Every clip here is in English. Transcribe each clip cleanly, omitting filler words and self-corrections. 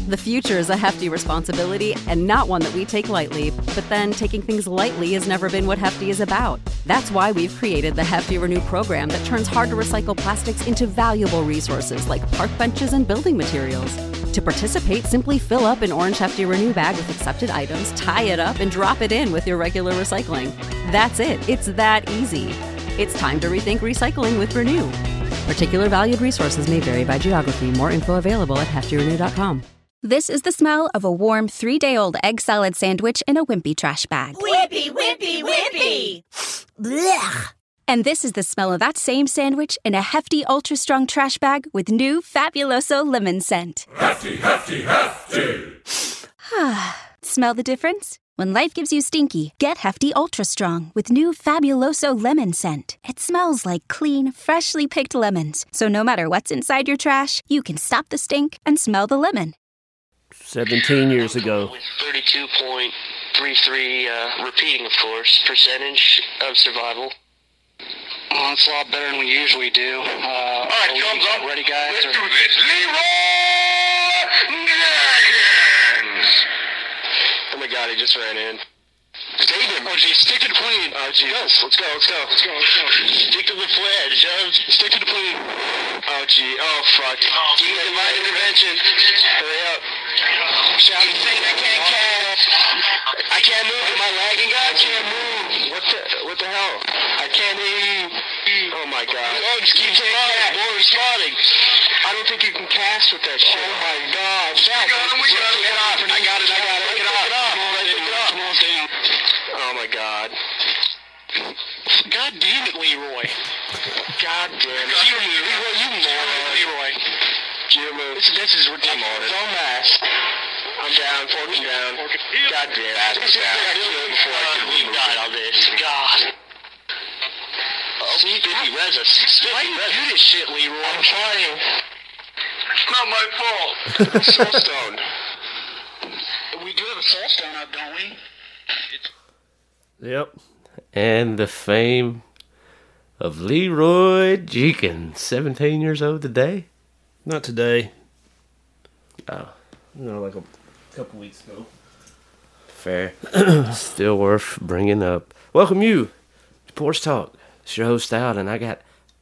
The future is a hefty responsibility and not one that we take lightly. But then taking things lightly has never been what Hefty is about. That's why we've created the Hefty Renew program that turns hard-to-recycle plastics into valuable resources like park benches and building materials. To participate, simply fill up an orange Hefty Renew bag with accepted items, tie it up, and drop it in with your regular recycling. That's it. It's that easy. It's time to rethink recycling with Renew. Particular valued resources may vary by geography. More info available at heftyrenew.com. This is the smell of a warm 3-day-old egg salad sandwich in a wimpy trash bag. Wimpy, wimpy, wimpy! Blech. And this is the smell of that same sandwich in a Hefty Ultra Strong trash bag with new Fabuloso lemon scent. Hefty, hefty, hefty! Smell the difference? When life gives you stinky, get Hefty Ultra Strong with new Fabuloso lemon scent. It smells like clean, freshly picked lemons. So no matter what's inside your trash, you can stop the stink and smell the lemon. 17 years ago. With 32.33, repeating, of course, percentage of survival. Well, it's a lot better than we usually do. All right, thumbs up. Ready, guys? Let's do this. Leroy Jenkins! Oh my God, he just ran in. Save him. Oh, geez, stick to the plane. Oh, Jesus. Let's go. Stick to the pledge, Stick to the plane. Oh, gee. Oh, fuck. Give me my intervention. Hurry up. Shouting, saying I can't catch. I can't move. Am I lagging, guys? I can't move. What the hell? I can't hear you. Oh, my God. Oh, just keep saying More responding. I don't think you can cast with that shit. Oh, my God. We got him. I got it. Pick it up. Come on, down. Oh, my God. God damn it, Leroy. God damn it. Leroy, you moron. Leroy. This is ridiculous. Dumbass. I'm down. Fork's down. God damn it. I got killed before I could leave. Died on this. God. Oh, 50 res us. Why do you do this shit, Leroy? I'm trying. It's not my fault. Soulstone. We do have a soul stone up, don't we? Yep. And the fame of Leroy Jenkins, 17 years old today. Not today. Oh, No, like a couple weeks ago. fair. Still worth bringing up. Welcome you to Porch Talk. It's your host out, and I got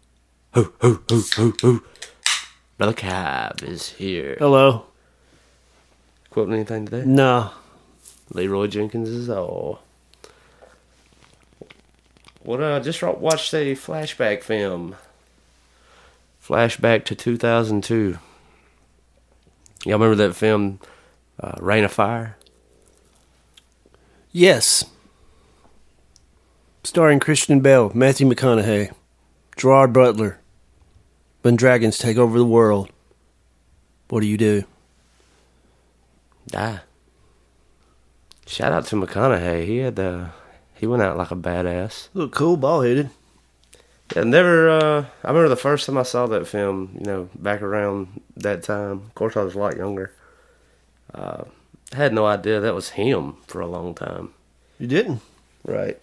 Brother Cab is here. Hello. Quoting anything today? Nah. Leroy Jenkins is all. What? Just watched a flashback film. Flashback to 2002. Y'all remember that film, Reign of Fire? Yes. Starring Christian Bale, Matthew McConaughey, Gerard Butler. When dragons take over the world, what do you do? Die. Shout out to McConaughey. He went out like a badass. Look cool, bald-headed. Yeah, I remember the first time I saw that film, back around that time. Of course, I was a lot younger. I had no idea that was him for a long time. You didn't? Right.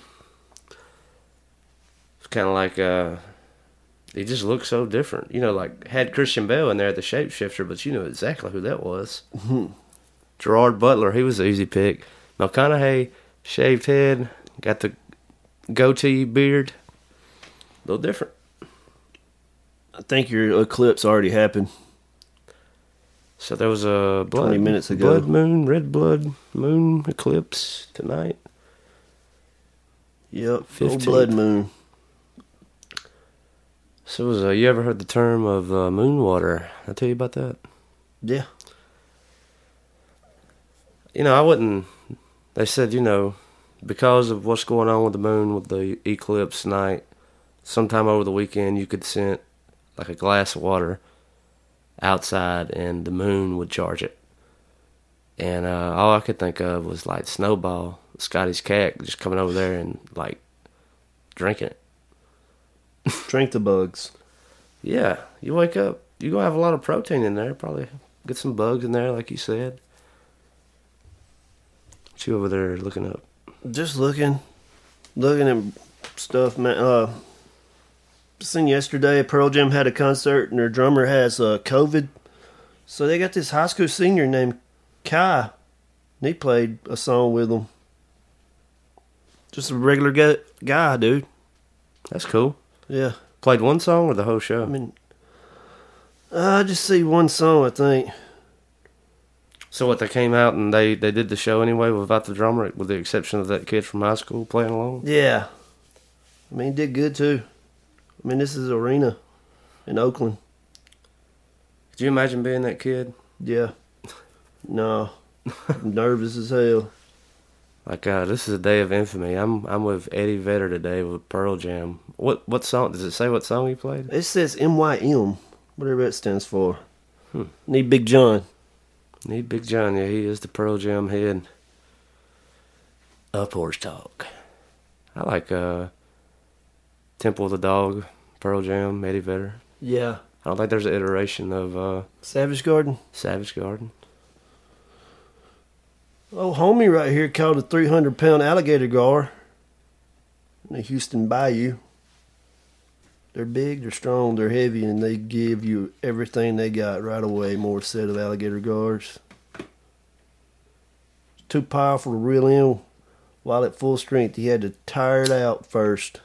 It's kind of like, he just looked so different. Had Christian Bale in there, the shapeshifter, but you knew exactly who that was. Gerard Butler, he was the easy pick. McConaughey, shaved head, got the goatee beard. A little different. I think your eclipse already happened. So there was a 20 minutes ago. Red blood moon eclipse tonight. Yep, 15th. old blood moon. So you ever heard the term of moon water? I tell you about that. Yeah. I wouldn't. They said, because of what's going on with the moon, with the eclipse tonight, sometime over the weekend you could send like a glass of water outside and the moon would charge it. And all I could think of was like Snowball, Scotty's cat, just coming over there and like drinking it. Drink the bugs. Yeah, you wake up, you're going to have a lot of protein in there, probably get some bugs in there like you said. What you over there looking up? Just looking at stuff, man. Seen yesterday, Pearl Jam had a concert and their drummer has COVID. So they got this high school senior named Kai. And he played a song with them. Just a regular guy, dude. That's cool. Yeah. Played one song or the whole show? I mean, I just see one song, I think. So what, they came out and they did the show anyway without the drummer, with the exception of that kid from high school playing along? Yeah. I mean, he did good, too. I mean, this is arena in Oakland. Could you imagine being that kid? Yeah. No. I'm nervous as hell. Like, this is a day of infamy. I'm with Eddie Vedder today with Pearl Jam. What song? Does it say what song he played? It says MYM, whatever that stands for. Need Big John. Need Big John, yeah, he is the Pearl Jam head. Up Horse Talk. I like Temple of the Dog, Pearl Jam, Eddie Vedder. Yeah. I don't think there's an iteration of Savage Garden. Savage Garden. Oh, homie right here caught a 300-pound alligator gar in the Houston Bayou. They're big, they're strong, they're heavy, and they give you everything they got right away. More set of alligator gars. Too powerful to reel in while at full strength. He had to tire it out first.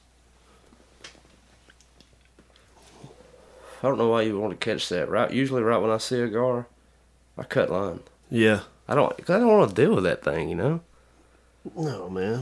I don't know why you want to catch that. Right, usually right when I see a gar, I cut line. Yeah. I don't want to deal with that thing, you know? No, man.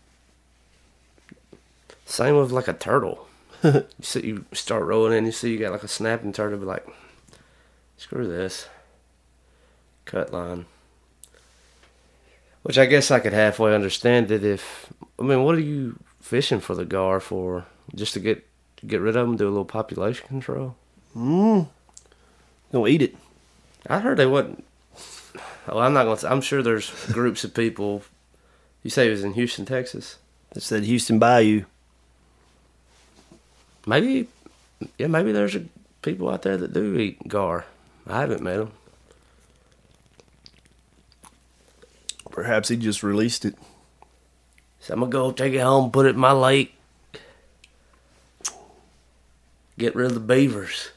Same with like a turtle. You start rolling in, you see you got like a snapping turtle, be like, screw this. Cut line. Which I guess I could halfway understand it if, I mean, what are you fishing for the gar for? Just to get rid of them, do a little population control? Gonna eat it. I heard they wasn't. Oh, I'm not going to. I'm sure there's groups of people. You say it was in Houston, Texas? It said Houston Bayou. Maybe there's people out there that do eat gar. I haven't met them. Perhaps he just released it. So I'm going to go take it home, put it in my lake. Get rid of the beavers.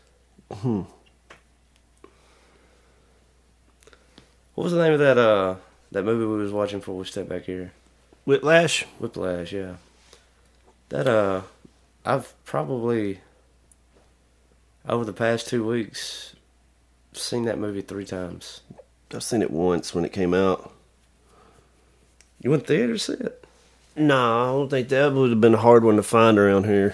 What was the name of that movie we was watching before we stepped back here? Whiplash? Whiplash, yeah. That, I've probably, over the past 2 weeks, seen that movie 3 times. I've seen it once when it came out. You went to theater to see it? No, I don't think that would have been a hard one to find around here.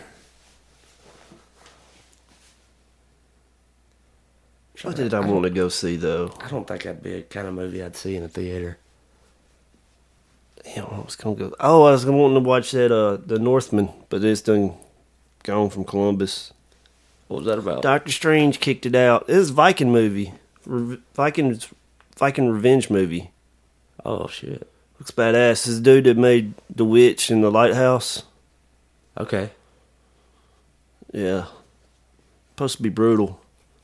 What did I want to go see, though? I don't think that'd be a kind of movie I'd see in a theater. Damn, I was going to go... Oh, I was wanting to watch that, The Northman, but it's done gone from Columbus. What was that about? Doctor Strange kicked it out. It was a Viking movie. Viking revenge movie. Oh, shit. Looks badass. This dude that made The Witch and The Lighthouse. Okay. Yeah. Supposed to be brutal.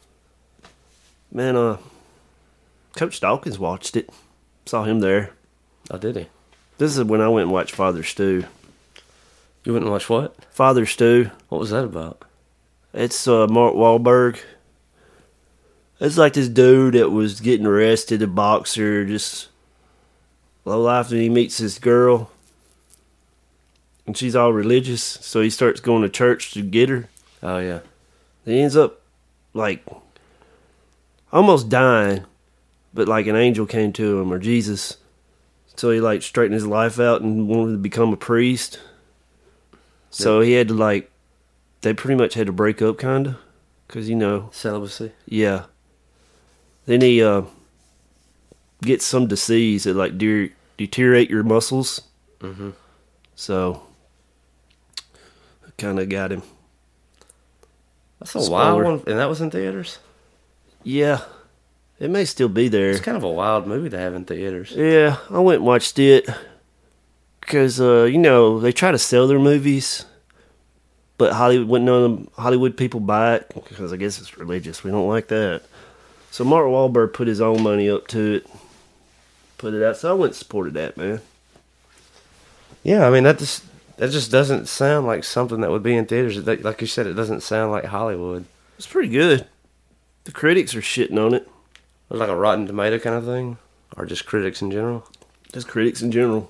Man, Coach Dawkins watched it. Saw him there. Oh, did he? This is when I went and watched Father Stu. You went and watched what? Father Stu. What was that about? It's Mark Wahlberg. It's like this dude that was getting arrested, a boxer, just low life, and he meets this girl. And she's all religious, so he starts going to church to get her. Oh, yeah. He ends up, like, almost dying, but like an angel came to him, or Jesus. So he like straightened his life out and wanted to become a priest. So he had to like, they pretty much had to break up kind of, because you know. Celibacy? Yeah. Then he gets some disease that like deteriorate your muscles. Mm-hmm. So, kind of got him. That's a wild one, and that was in theaters? Yeah, it may still be there. It's kind of a wild movie to have in theaters. Yeah, I went and watched it because, you know, they try to sell their movies, but none of them Hollywood people buy it because I guess it's religious. We don't like that. So Mark Wahlberg put his own money up to it, put it out. So I went and supported that, man. Yeah, I mean, that just doesn't sound like something that would be in theaters. Like you said, it doesn't sound like Hollywood. It's pretty good. The critics are shitting on it. It's like a Rotten Tomato kind of thing, or just critics in general. Just critics in general.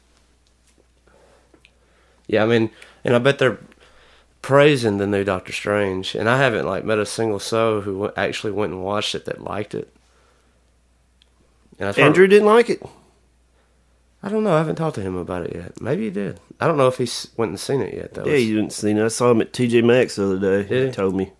Yeah, I mean, and I bet they're praising the new Doctor Strange, and I haven't like met a single soul who actually went and watched it that liked it. And Andrew didn't like it. I don't know. I haven't talked to him about it yet. Maybe he did. I don't know if he went and seen it yet, though. Yeah, you didn't see it. I saw him at TJ Maxx the other day. Did he? He told me.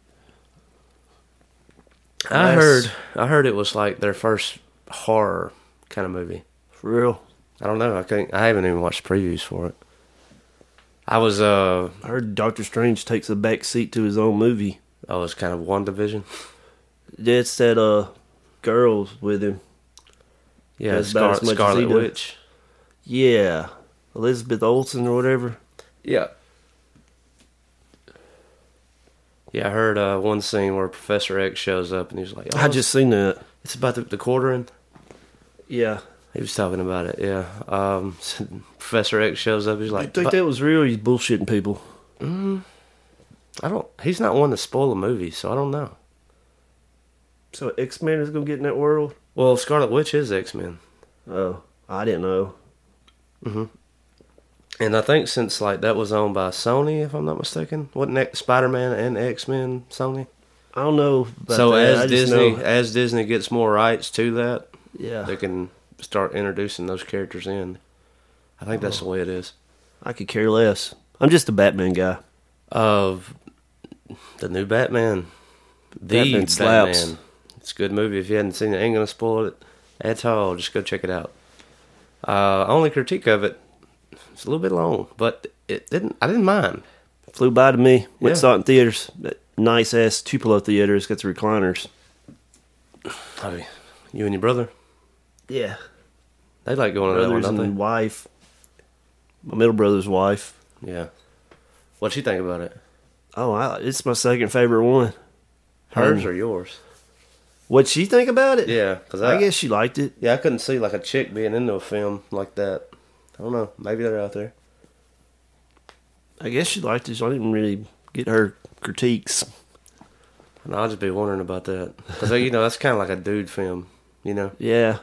I heard it was like their first horror kind of movie. For real. I don't know. I haven't even watched previews for it. I heard Doctor Strange takes a back seat to his own movie. Oh, it's kind of WandaVision. It's that girls with him. Yeah, That's about as much as Scarlet he does. Witch. Yeah. Elizabeth Olsen or whatever. Yeah. Yeah, I heard one scene where Professor X shows up and he's like, I just seen that. It's about the quartering. Yeah. He was talking about it, yeah. Professor X shows up, he's like... You think that was real or he's bullshitting people? He's not one to spoil a movie, so I don't know. So X-Men is going to get in that world? Well, Scarlet Witch is X-Men. Oh, I didn't know. Mm-hmm. And I think since like that was owned by Sony, if I'm not mistaken, wasn't Spider-Man and X-Men Sony? I don't know. So that. as Disney gets more rights to that, yeah, they can start introducing those characters in. I think that's the way it is. I could care less. I'm just a Batman guy. Of the new Batman, Batman slaps. Batman. It's a good movie. If you hadn't seen it, I ain't gonna spoil it at all. Just go check it out. Only critique of it, it's a little bit long, but I didn't mind. Flew by to me. Went Yeah. saw it in theaters. That nice ass Tupelo theater. It's got the recliners. I mean, you and your brother, Yeah. they like going to that one, Brothers don't and they? wife. My middle brother's wife. Yeah. What'd she think about it? Oh, it's my second favorite one. Hers or yours? What'd she think about it? Yeah, because I guess she liked it. Yeah, I couldn't see like a chick being into a film like that. I don't know. Maybe they're out there. I guess she liked it. So I didn't really get her critiques. And I'll just be wondering about that because that's kind of like a dude film, Yeah.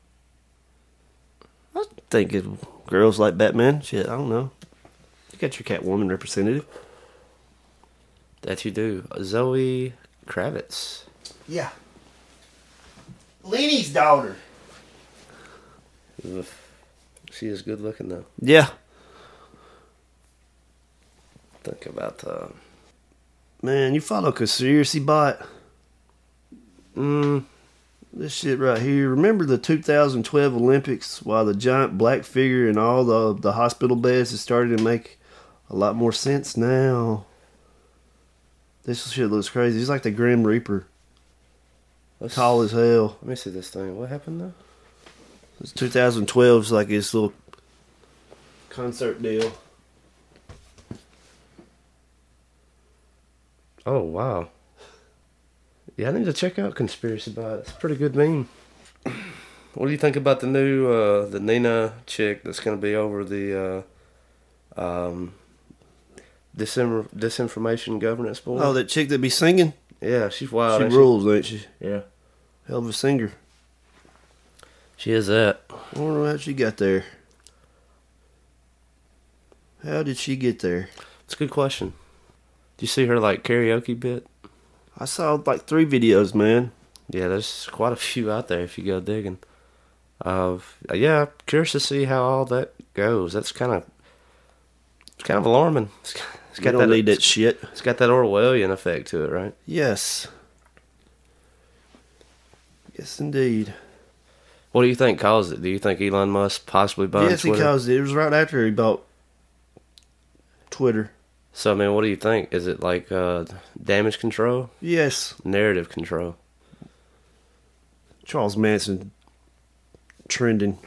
I think girls like Batman. Shit, I don't know. You got your Catwoman representative. That you do. Zoe Kravitz. Yeah. Lenny's daughter. Ugh. She is good looking though. Yeah. Think about Man, you follow Conspiracy Bot? This shit right here. Remember the 2012 Olympics while the giant black figure and all the hospital beds is starting to make a lot more sense now. This shit looks crazy. He's like the Grim Reaper. Tall as hell. Let me see this thing. What happened though? It's 2012. It's like this little concert deal. Oh wow. Yeah, I need to check out Conspiracy Bot. It's a pretty good meme. What do you think about the new the Nina chick that's going to be over the disinformation governance board? Oh, that chick that be singing? Yeah, she's wild. She ain't rules, ain't she? Yeah. Hell of a singer. She is that. I wonder how she got there. How did she get there? It's a good question. Do you see her like karaoke bit? I saw like 3 videos, man. Yeah, there's quite a few out there if you go digging. Yeah, curious to see how all that goes. It's kind of alarming. It's You don't need that shit. It's got that Orwellian effect to it, right? Yes. Yes, indeed. What do you think caused it? Do you think Elon Musk possibly bought Yes, Twitter? he caused it. It was right after he bought Twitter. So, I mean, what do you think? Is it like damage control? Yes. Narrative control? Charles Manson trending.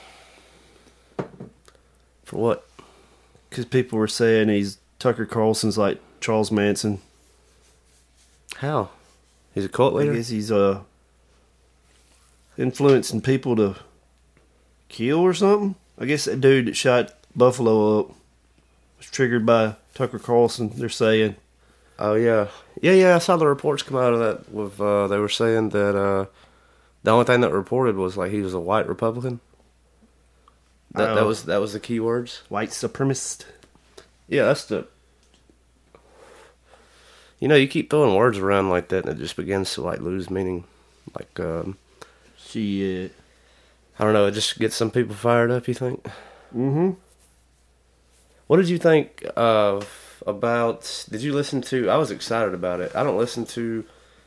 For what? Because people were saying Tucker Carlson's like Charles Manson. How? He's a cult I leader? guess he's influencing people to kill or something. I guess that dude that shot Buffalo up was triggered by Tucker Carlson, they're saying. Oh yeah, yeah. I saw the reports come out of that. With they were saying that the only thing that reported was like he was a white Republican. That was the key words. White supremacist. Yeah, that's the. You know, you keep throwing words around like that, and it just begins to like lose meaning. Like, Shit. I don't know. It just gets some people fired up. You think? Mm-hmm. What did you think about? Did you listen to? I was excited about it. I don't listen to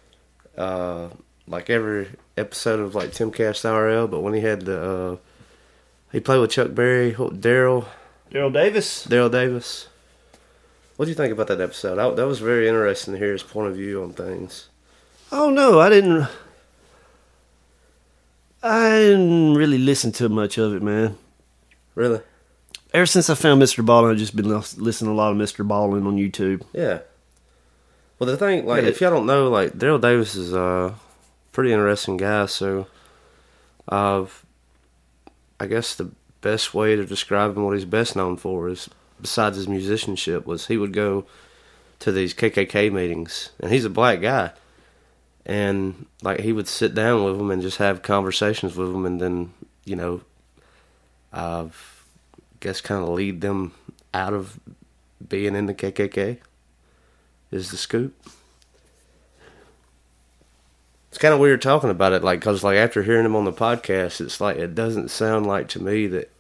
like every episode of like Timcast IRL, but when he had the he played with Chuck Berry, Daryl Davis. What do you think about that episode? That was very interesting to hear his point of view on things. Oh no, I didn't really listen to much of it, man. Really? Ever since I found Mr. Ballin, I've just been listening to a lot of Mr. Ballin on YouTube. Yeah. Well, the thing, like, if y'all don't know, like, Daryl Davis is a pretty interesting guy, so I guess the best way to describe him, what he's best known for is, besides his musicianship, was he would go to these KKK meetings, and he's a black guy, and, like, he would sit down with them and just have conversations with them, and then, you know, guess kind of lead them out of being in the KKK is the scoop. It's kind of weird talking about it, like, because like after hearing him on the podcast, it's like it doesn't sound like to me that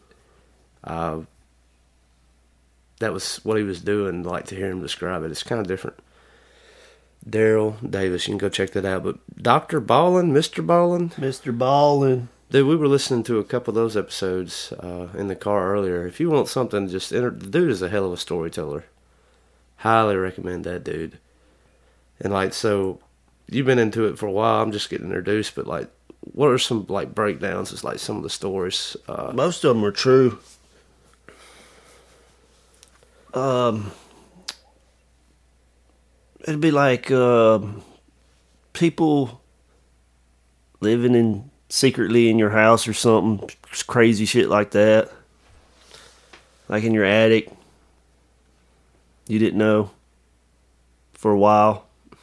that was what he was doing. Like to hear him describe it, it's kind of different. Daryl Davis, you can go check that out. But Dr. Ballin, Mr. Ballin. Dude, we were listening to a couple of those episodes in the car earlier. If you want something, just enter. The dude is a hell of a storyteller. Highly recommend that dude. And like, so you've been into it for a while. I'm just getting introduced, but like, what are some like breakdowns? It's like some of the stories. Most of them are true. It'd be like people living secretly in your house or something, just crazy shit like that. Like in your attic, you didn't know for a while.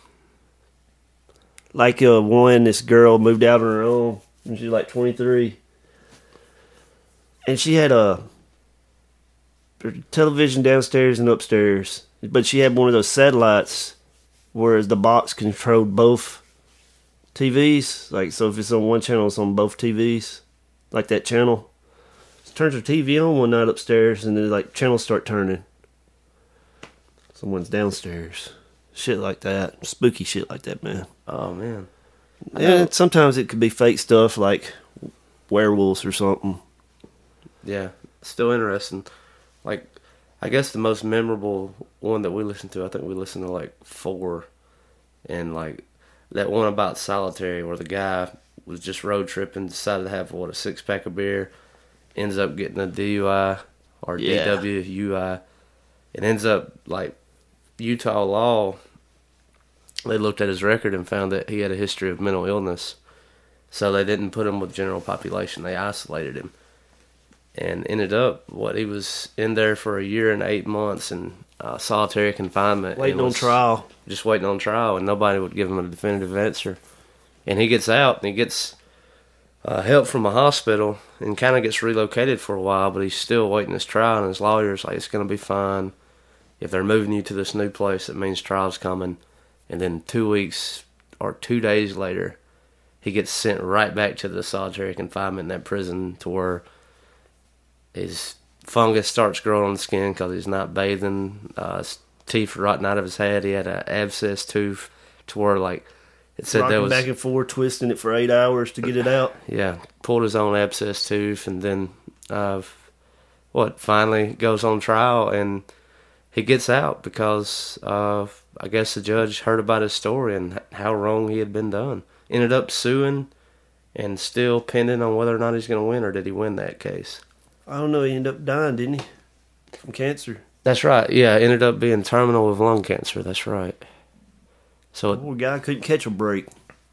Like this girl moved out on her own when she was like 23, and she had a television downstairs and upstairs, but she had one of those satellites where the box controlled both TVs. Like, so if it's on one channel, it's on both TVs. Like that channel. She turns her TV on one night upstairs, and then like channels start turning. Someone's downstairs. Shit like that. Spooky shit like that, man. Oh, man. And sometimes it could be fake stuff like werewolves or something. Yeah, still interesting. Like, I guess the most memorable one that we listened to, I think we listened to like 4. And like, that one about solitary where the guy was just road tripping, decided to have, a 6-pack of beer, ends up getting a DUI or DWUI. It ends up, like, Utah law, they looked at his record and found that he had a history of mental illness. So they didn't put him with general population. They isolated him. And ended up, he was in there for 1 year and 8 months in solitary confinement. Waiting on trial. Just waiting on trial, and nobody would give him a definitive answer. And he gets out, and he gets help from a hospital, and kind of gets relocated for a while, but he's still waiting his trial, and his lawyer's like, it's going to be fine. If they're moving you to this new place, it means trial's coming. And then 2 weeks or 2 days later, he gets sent right back to the solitary confinement in that prison to where his fungus starts growing on the skin because he's not bathing. His teeth are rotting out of his head. He had an abscess tooth to where, like, it said there was back and forth, twisting it for 8 hours to get it out. Yeah, pulled his own abscess tooth, and then finally goes on trial, and he gets out because I guess the judge heard about his story and how wrong he had been done. Ended up suing, and still pending on whether or not he's going to win, or did he win that case? I don't know. He ended up dying, didn't he? From cancer. That's right. Yeah, ended up being terminal with lung cancer. That's right. So poor guy couldn't catch a break.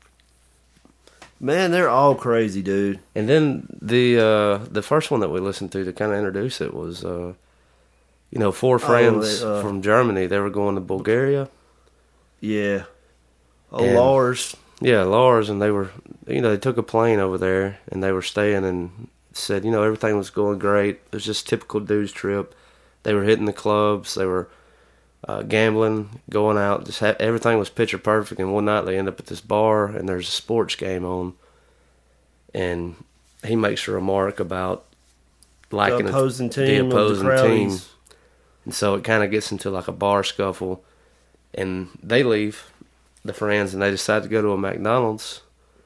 Man, they're all crazy, dude. And then the first one that we listened to kind of introduce it was 4 friends from Germany. They were going to Bulgaria. Yeah. Oh, And- Lars. Yeah, Lars, and they were, they took a plane over there, and they were staying, and said, everything was going great. It was just typical dude's trip. They were hitting the clubs, they were gambling, going out, everything was picture perfect. And one night they end up at this bar, and there's a sports game on, and he makes a remark about liking The opposing team. the of the opposing team, Crowleys. and so it kind of gets into like a bar scuffle, and they leave, the friends, and they decide to go to a McDonald's.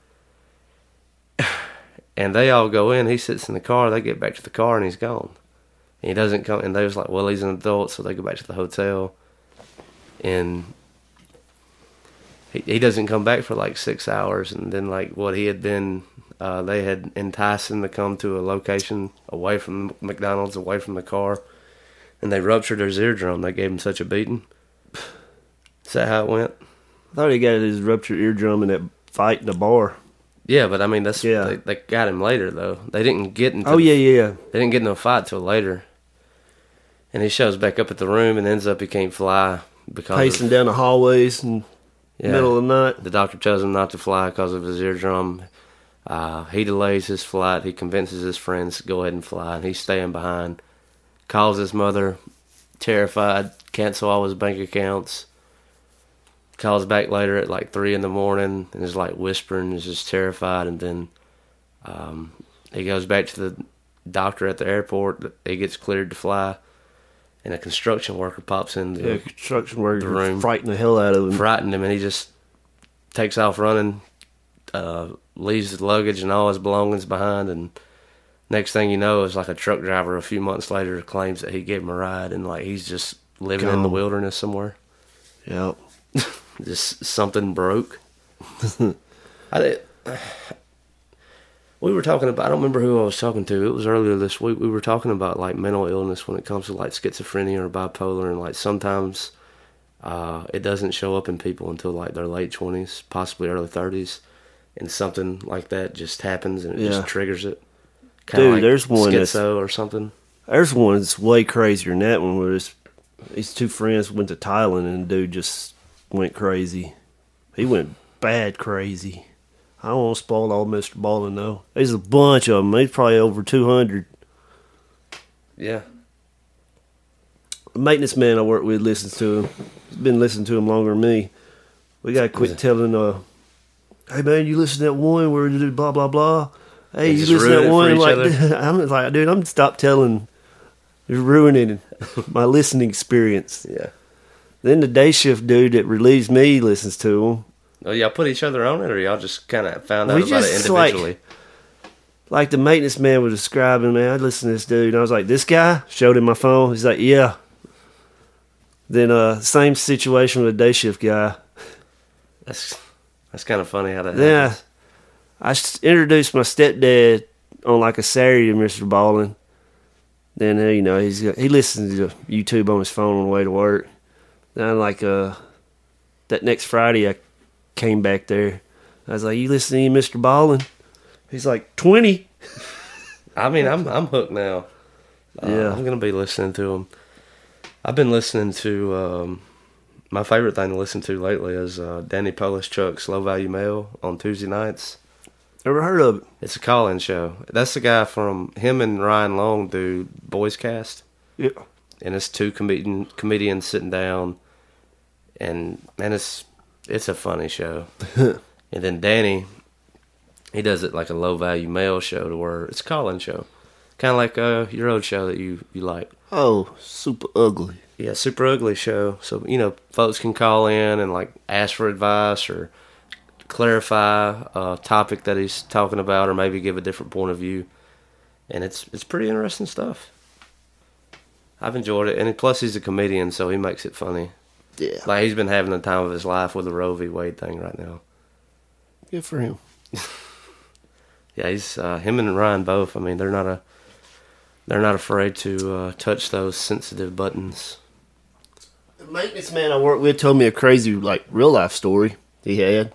And they all go in. He sits in the car. They get back to the car, and he's gone. And he doesn't come. And they was like, well, he's an adult, so they go back to the hotel. And he doesn't come back for like 6 hours. And then like what he had been, they had enticed him to come to a location away from McDonald's, away from the car. And they ruptured his eardrum. They gave him such a beating. Is that how it went? I thought he got his ruptured eardrum in that fight in the bar. Yeah, but I mean, Yeah. they got him later though. They didn't get into. Oh, yeah. They didn't get into a fight till later. And he shows back up at the room and ends up he can't fly because Pacing down the hallways in the middle of the night. The doctor tells him not to fly because of his eardrum. He delays his flight. He convinces his friends to go ahead and fly, and he's staying behind. Calls his mother, terrified, cancel all his bank accounts. Calls back later at like 3 a.m. and is like whispering, is just terrified. And then he goes back to the doctor at the airport. He gets cleared to fly, and a construction worker pops in Yeah, construction workers the room, frightened the hell out of him. frightened him, and he just takes off running, leaves his luggage and all his belongings behind. And next thing you know, is like a truck driver a few months later claims that he gave him a ride, and like he's just living in the Gone. wilderness somewhere. Yep. Just something broke. We were talking about, I don't remember who I was talking to. It was earlier this week. We were talking about like mental illness when it comes to like schizophrenia or bipolar, and like sometimes it doesn't show up in people until like their late 20s, possibly early 30s, and something like that just happens and it just triggers it. Kinda Dude, like there's one schizo or something. There's one that's way crazier than that one where these two friends went to Thailand and the dude just went crazy. He went bad crazy. I don't want to spoil all Mr. Ballin, though. There's a bunch of them. There's probably over 200. Yeah. The maintenance man I work with listens to him. He's been listening to him longer than me. We got to quit telling, hey, man, you listen to that one where you do blah, blah, blah. Hey, They you just listen to ruin that it one. for each Like, other. I'm like, dude, I'm going to stop telling. You're ruining my listening experience. Yeah. Then the day shift dude that relieves me listens to him. Oh, y'all put each other on it, or y'all just kind of found out We about it just, individually? Like the maintenance man was describing, man, I listened to this dude, and I was like, this guy? Showed him my phone. He's like, yeah. Then same situation with a day shift guy. That's kind of funny how that Yeah. happens. I introduced my stepdad on like a Saturday to Mr. Ballin. Then, he listens to YouTube on his phone on the way to work. Then, like, that next Friday, I came back there. I was like, you listening to Mr. Ballin? He's like, 20. I mean, I'm hooked now. Yeah. I'm gonna be listening to him. I've been listening to my favorite thing to listen to lately is Danny Polishchuk's Low Value Mail on Tuesday nights. Never heard of it. It's a call-in show. That's the guy from him and Ryan Long do Boys Cast, Yeah. and it's two comedians sitting down, and man, it's a funny show. And then Danny, he does it like a Low Value Mail show to where it's a call-in show, kind of like your old show that you like. Oh, super ugly. Yeah, Super Ugly show. So, folks can call in and like ask for advice or clarify a topic that he's talking about, or maybe give a different point of view. And it's pretty interesting stuff. I've enjoyed it. And plus he's a comedian, so he makes it funny. Yeah. Like he's been having the time of his life with the Roe v. Wade thing right now. Good for him. Yeah, he's him and Ryan both. I mean, they're not afraid to touch those sensitive buttons. The maintenance man I work with told me a crazy, like, real life story he had.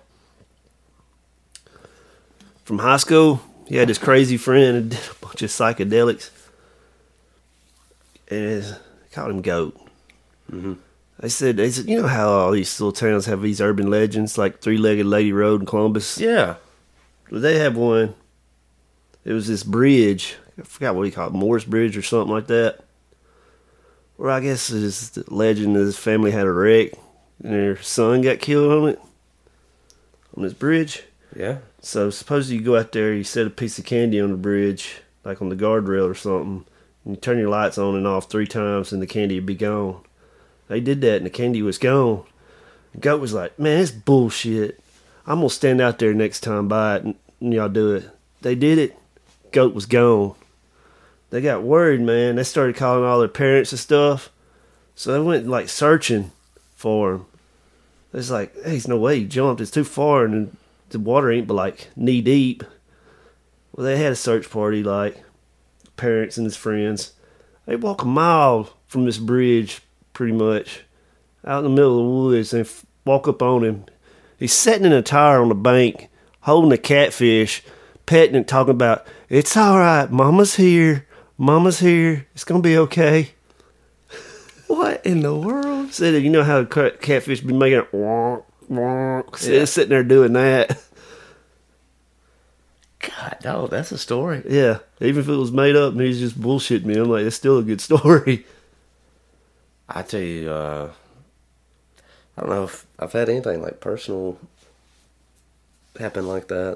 From high school, he had this crazy friend and did a bunch of psychedelics. And called him Goat. Mm-hmm. They said, you know how all these little towns have these urban legends, like Three-Legged Lady Road in Columbus? Yeah. Well, they have one. It was this bridge. I forgot what he called it, Morris Bridge or something like that. Where I guess is the legend is his family had a wreck and their son got killed on it. On this bridge. Yeah. So suppose you go out there, you set a piece of candy on the bridge, like on the guardrail or something, and you turn your lights on and off 3 times and the candy would be gone. They did that and the candy was gone. The goat was like, man, it's bullshit. I'm going to stand out there next time by it and y'all do it. They did it. Goat was gone. They got worried, man. They started calling all their parents and stuff. So they went like searching for him. It's like, hey, there's no way he jumped. It's too far and the water ain't but like knee deep. Well, they had a search party, like parents and his friends. They walk a mile from this bridge, pretty much, out in the middle of the woods, and walk up on him. He's sitting in a tire on the bank, holding a catfish, petting it, talking about, it's all right, Mama's here. Mama's here. It's going to be okay. What in the world? Said, you know how catfish be making it wonk, wonk. Sitting there doing that. God, no, that's a story. Yeah, even if it was made up and he's just bullshitting me, I'm like, it's still a good story. I tell you, I don't know if I've had anything like personal happen like that.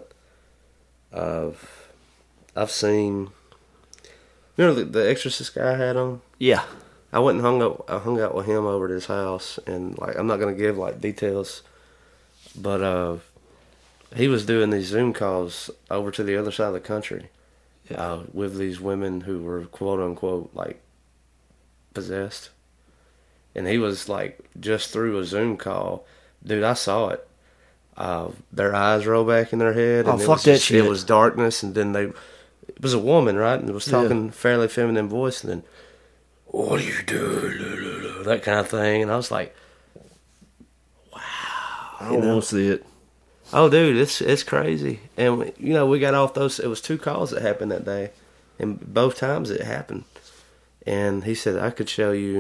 I've seen, you know, the Exorcist guy I had on. Yeah, I went and hung out with him over at his house, and like I'm not gonna give like details, but he was doing these Zoom calls over to the other side of the country, with these women who were quote unquote like possessed. And he was like, just through a Zoom call, dude, I saw it. Their eyes roll back in their head. Oh, and fuck that shit. It was darkness, and then it was a woman, right? And it was talking fairly feminine voice, and then, what do you do? That kind of thing. And I was like, wow. I don't want to see it. Oh, dude, it's crazy. And, you know, we got off those, it was 2 calls that happened that day. And both times it happened. And he said, I could show you,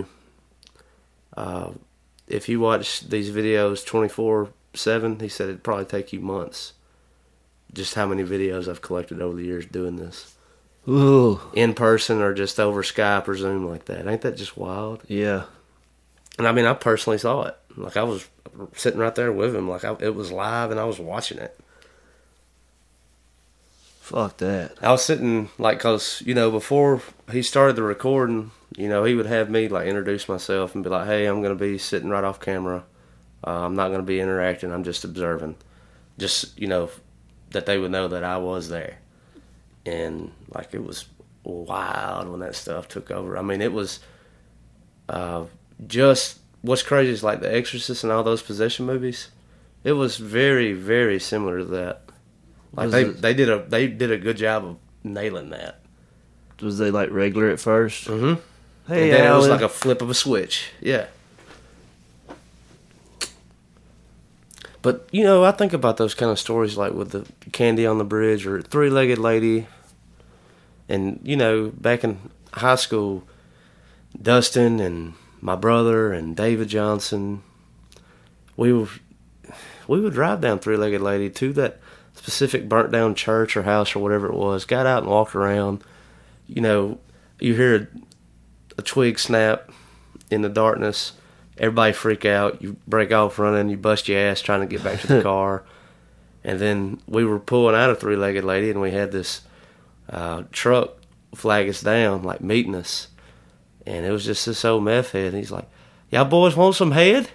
if you watch these videos 24/7, he said it'd probably take you months. Just how many videos I've collected over the years doing this. Ooh. In person or just over Skype or Zoom like that. Ain't that just wild? Yeah. And I mean, I personally saw it. Like, I was sitting right there with him. Like, it was live and I was watching it. Fuck that. I was sitting, like, because, you know, before he started the recording, you know, he would have me, like, introduce myself and be like, hey, I'm going to be sitting right off camera. I'm not going to be interacting. I'm just observing. Just, you know, that they would know that I was there. And, like, it was wild when that stuff took over. I mean, it was just, what's crazy is, like, The Exorcist and all those possession movies. It was very, very similar to that. Like, they did a good job of nailing that. Was they, like, regular at first? Mm-hmm. Hey, and then Alan. it was like a flip of a switch. Yeah. But, you know, I think about those kind of stories, like with the candy on the bridge or Three-Legged Lady. And, you know, back in high school, Dustin and my brother and David Johnson, we would drive down Three-Legged Lady to that specific burnt down church or house or whatever it was, got out and walked around. You know, you hear a twig snap in the darkness, everybody freak out, you break off running, you bust your ass trying to get back to the car. And then we were pulling out of Three-Legged Lady, and we had this truck flag us down, like meeting us. And it was just this old meth head. And he's like, y'all boys want some head?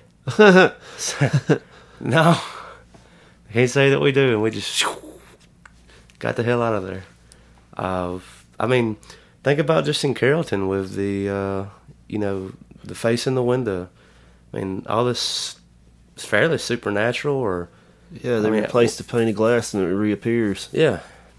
No. I can't say that we do. And we just got the hell out of there. I mean, think about just in Carrollton with the, you know, the face in the window. I mean, all this is fairly supernatural, or... Yeah, they replace the painted glass and it reappears. Yeah.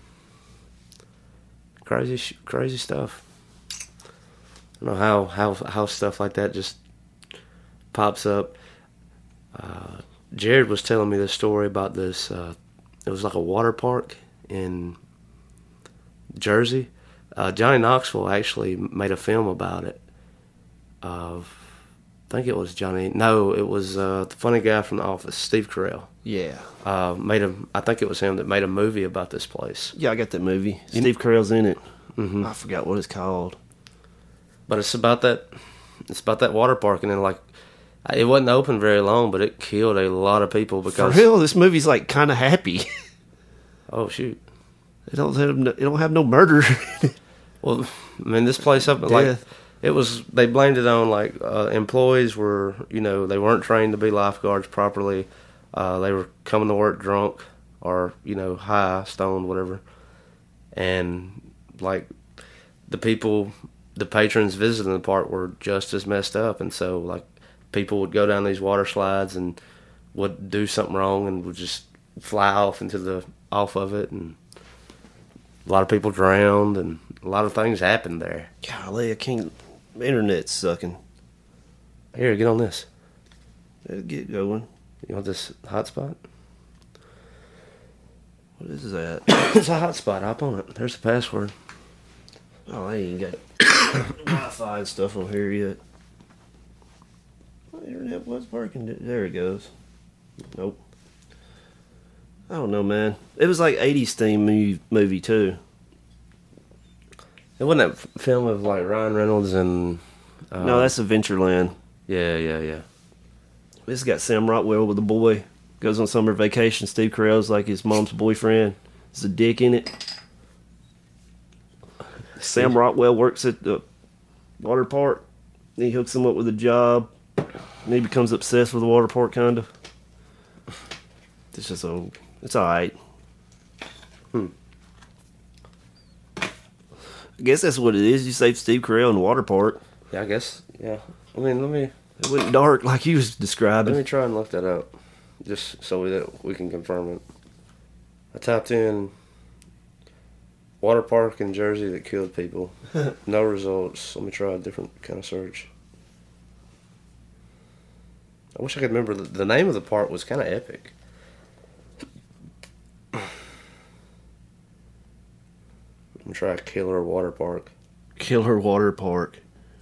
Crazy stuff. I don't know how stuff like that just pops up. Jared was telling me this story about this. It was like a water park in Jersey. Johnny Knoxville actually made a film about it. I think it was Johnny. No, it was the funny guy from The Office, Steve Carell. Yeah. I think it was him that made a movie about this place. Yeah, I got that movie. Steve Carell's in it. Mm-hmm. I forgot what it's called. But it's about that water park, and then like it wasn't open very long, but it killed a lot of people because for real, this movie's like kind of happy. Oh shoot! It don't have no murder. Well, I mean, this place up like it was. They blamed it on like employees were they weren't trained to be lifeguards properly. They were coming to work drunk or high, stoned, whatever, and like the patrons visiting the park were just as messed up, and so like people would go down these water slides and would do something wrong and would just fly off of it, and a lot of people drowned and a lot of things happened there. Golly, I can't. Internet's sucking. Here, get on this. Get going. You want this hotspot? What is that? It's a hotspot. Hop on it. There's the password. Oh, I ain't got Wi-Fi and stuff on here yet. The internet was working. There it goes. Nope. I don't know, man. It was like 80s theme movie too. It wasn't that film of like Ryan Reynolds and... no, that's Adventureland. Yeah. This got Sam Rockwell with a boy. Goes on summer vacation. Steve Carell's like his mom's boyfriend. There's a dick in it. Sam Rockwell works at the water park. He hooks him up with a job. And he becomes obsessed with the water park, kind of. It's just it's alright. I guess that's what it is. You save Steve Carell in the water park. Yeah, I guess. Yeah. I mean, It went dark like you was describing. Let me try and look that up, just so that we can confirm it. I typed in water park in Jersey that killed people. No results. Let me try a different kind of search. I wish I could remember. The name of the park was kind of epic. I'm going to try Killer Water Park. Killer Water Park.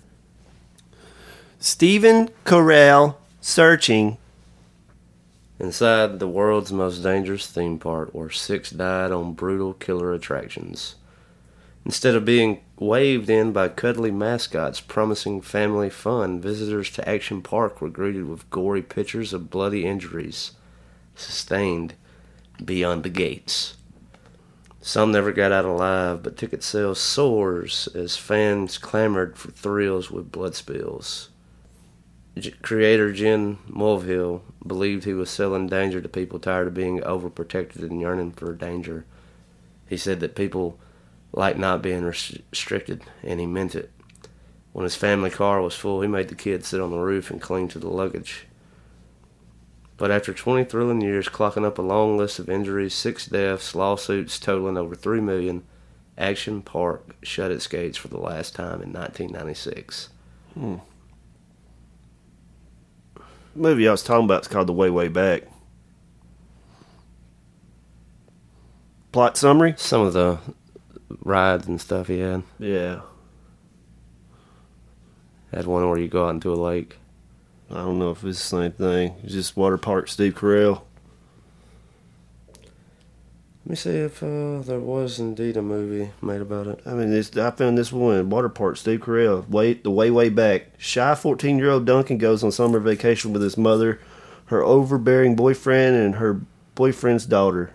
Stephen Carell searching. Inside the world's most dangerous theme park, where 6 died on brutal killer attractions. Instead of being waved in by cuddly mascots promising family fun, visitors to Action Park were greeted with gory pictures of bloody injuries sustained beyond the gates. Some never got out alive, but ticket sales soars as fans clamored for thrills with blood spills. Creator Jen Mulvihill believed he was selling danger to people tired of being overprotected and yearning for danger. He said that people like not being restricted, and he meant it. When his family car was full, he made the kids sit on the roof and cling to the luggage. But after 20 thrilling years, clocking up a long list of injuries, 6 deaths, lawsuits totaling over $3 million, Action Park shut its gates for the last time in 1996. The movie I was talking about is called The Way, Way Back. Plot summary? Some of the rides and stuff he had. Yeah. Had one where you go out into a lake. I don't know if it's the same thing. It's just Water Park Steve Carell. Let me see if there was indeed a movie made about it. I mean, I found this one, Water Park Steve Carell. The Way, Way Back. Shy 14-year-old Duncan goes on summer vacation with his mother, her overbearing boyfriend, and her boyfriend's daughter.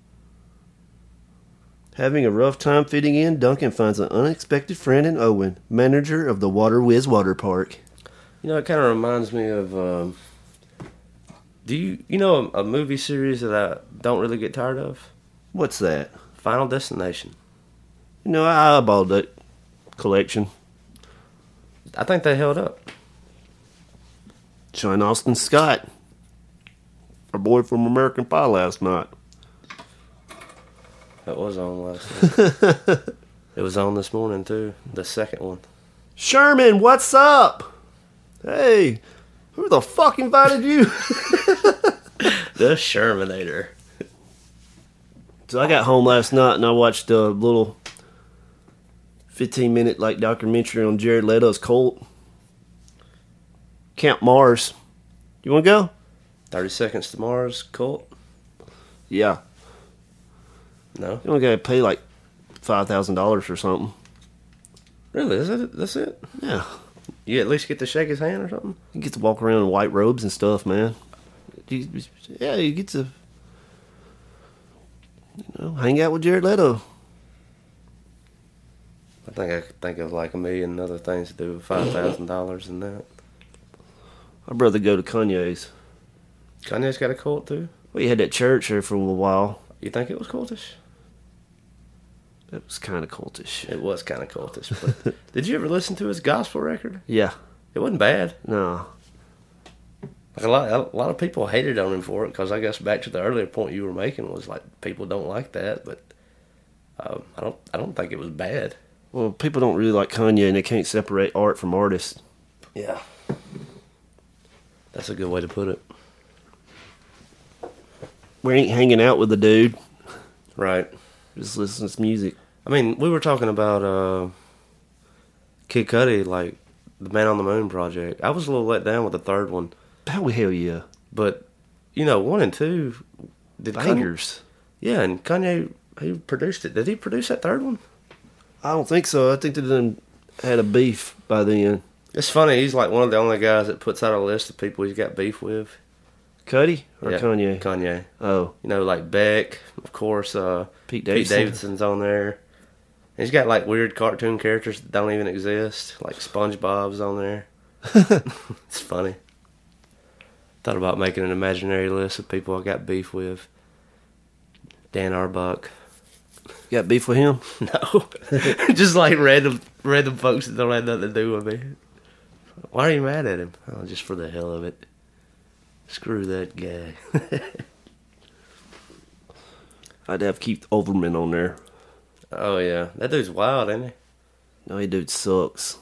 Having a rough time fitting in, Duncan finds an unexpected friend in Owen, manager of the Water Whiz Water Park. You know, it kind of reminds me of, do you know a movie series that I don't really get tired of? What's that? Final Destination. You know, I eyeballed that collection. I think they held up. Sean Austin Scott. Our boy from American Pie last night. That was on last night. It was on this morning, too. The second one. Sherman, what's up? Hey, who the fuck invited you? The Shermanator. So I got home last night and I watched a little 15-minute documentary on Jared Leto's cult. Camp Mars. You want to go? 30 Seconds to Mars cult? Yeah. No. You only got to pay like $5,000 or something. Really? That's it? Yeah. You at least get to shake his hand or something? You get to walk around in white robes and stuff, man. You get to hang out with Jared Leto. I think I could think of like a million other things to do with $5,000 in that. I'd rather go to Kanye's. Kanye's got a cult too? Well, he had that church there for a little while. You think it was cultish? It was kind of cultish. It was kind of cultish. But did you ever listen to his gospel record? Yeah. It wasn't bad. No. Like a lot of people hated on him for it because I guess back to the earlier point you were making was like people don't like that, but I don't think it was bad. Well, people don't really like Kanye and they can't separate art from artists. Yeah, that's a good way to put it. We ain't hanging out with the dude. Right. Just listen to music. I mean, we were talking about Kid Cudi, like the Man on the Moon project. I was a little let down with the third one. Oh, hell yeah. But, 1 and 2... did Bangers. Yeah, and Kanye, he produced it. Did he produce that third one? I don't think so. I think they done had a beef by then. It's funny, he's like one of the only guys that puts out a list of people he's got beef with. Cudi or Yeah, Kanye? Kanye. Oh. Like Beck, of course. Pete Pete Davidson. Davidson's on there. And he's got like weird cartoon characters that don't even exist. Like SpongeBob's on there. It's funny. Thought about making an imaginary list of people I got beef with. Dan Arbuck. You got beef with him? No. Just like random folks that don't have nothing to do with me. Why are you mad at him? Oh, just for the hell of it. Screw that guy. I'd have Keith Olbermann on there. Oh, yeah. That dude's wild, ain't he? No, he dude sucks.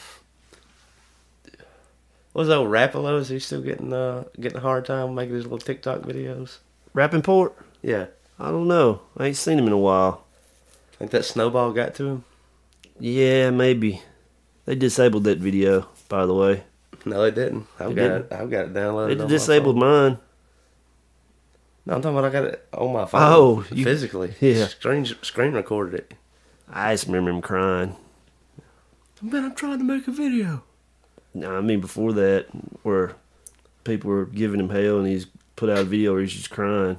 What's that old Rapalo? Is he still getting a hard time making his little TikTok videos? Rappaport? Yeah. I don't know. I ain't seen him in a while. Think that snowball got to him? Yeah, maybe. They disabled that video, by the way. No, they didn't. I've got it downloaded. They on disabled my phone. mine. No, I'm talking about I got it on my phone. Oh, physically. Yeah. Screen recorded it. I just remember him crying. Man, I'm trying to make a video. No, I mean before that, where people were giving him hell and he's put out a video where he's just crying.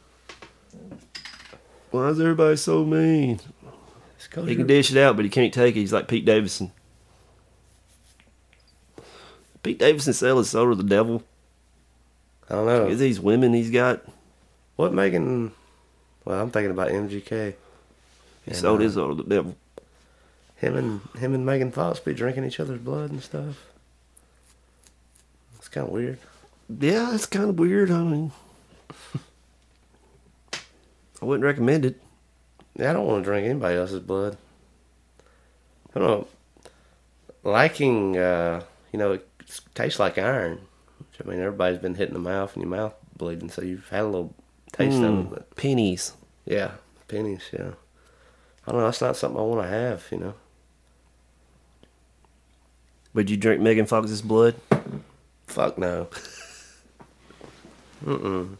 Why is everybody so mean? He can dish it out, but he can't take it. He's like Pete Davidson. Pete Davidson sell his soul to the devil. I don't know. These women he's got. What Megan? Well, I'm thinking about MGK. He sold his soul to the devil. Him and Megan Fox be drinking each other's blood and stuff. It's kind of weird. Yeah, it's kind of weird. I mean, I wouldn't recommend it. Yeah, I don't want to drink anybody else's blood. I don't know. Liking, it tastes like iron. Which, I mean, everybody's been hitting the mouth and your mouth bleeding, so you've had a little taste of it. But pennies. Yeah, pennies, yeah. I don't know, that's not something I want to have, Would you drink Megan Fox's blood? Fuck no. Mm-mm.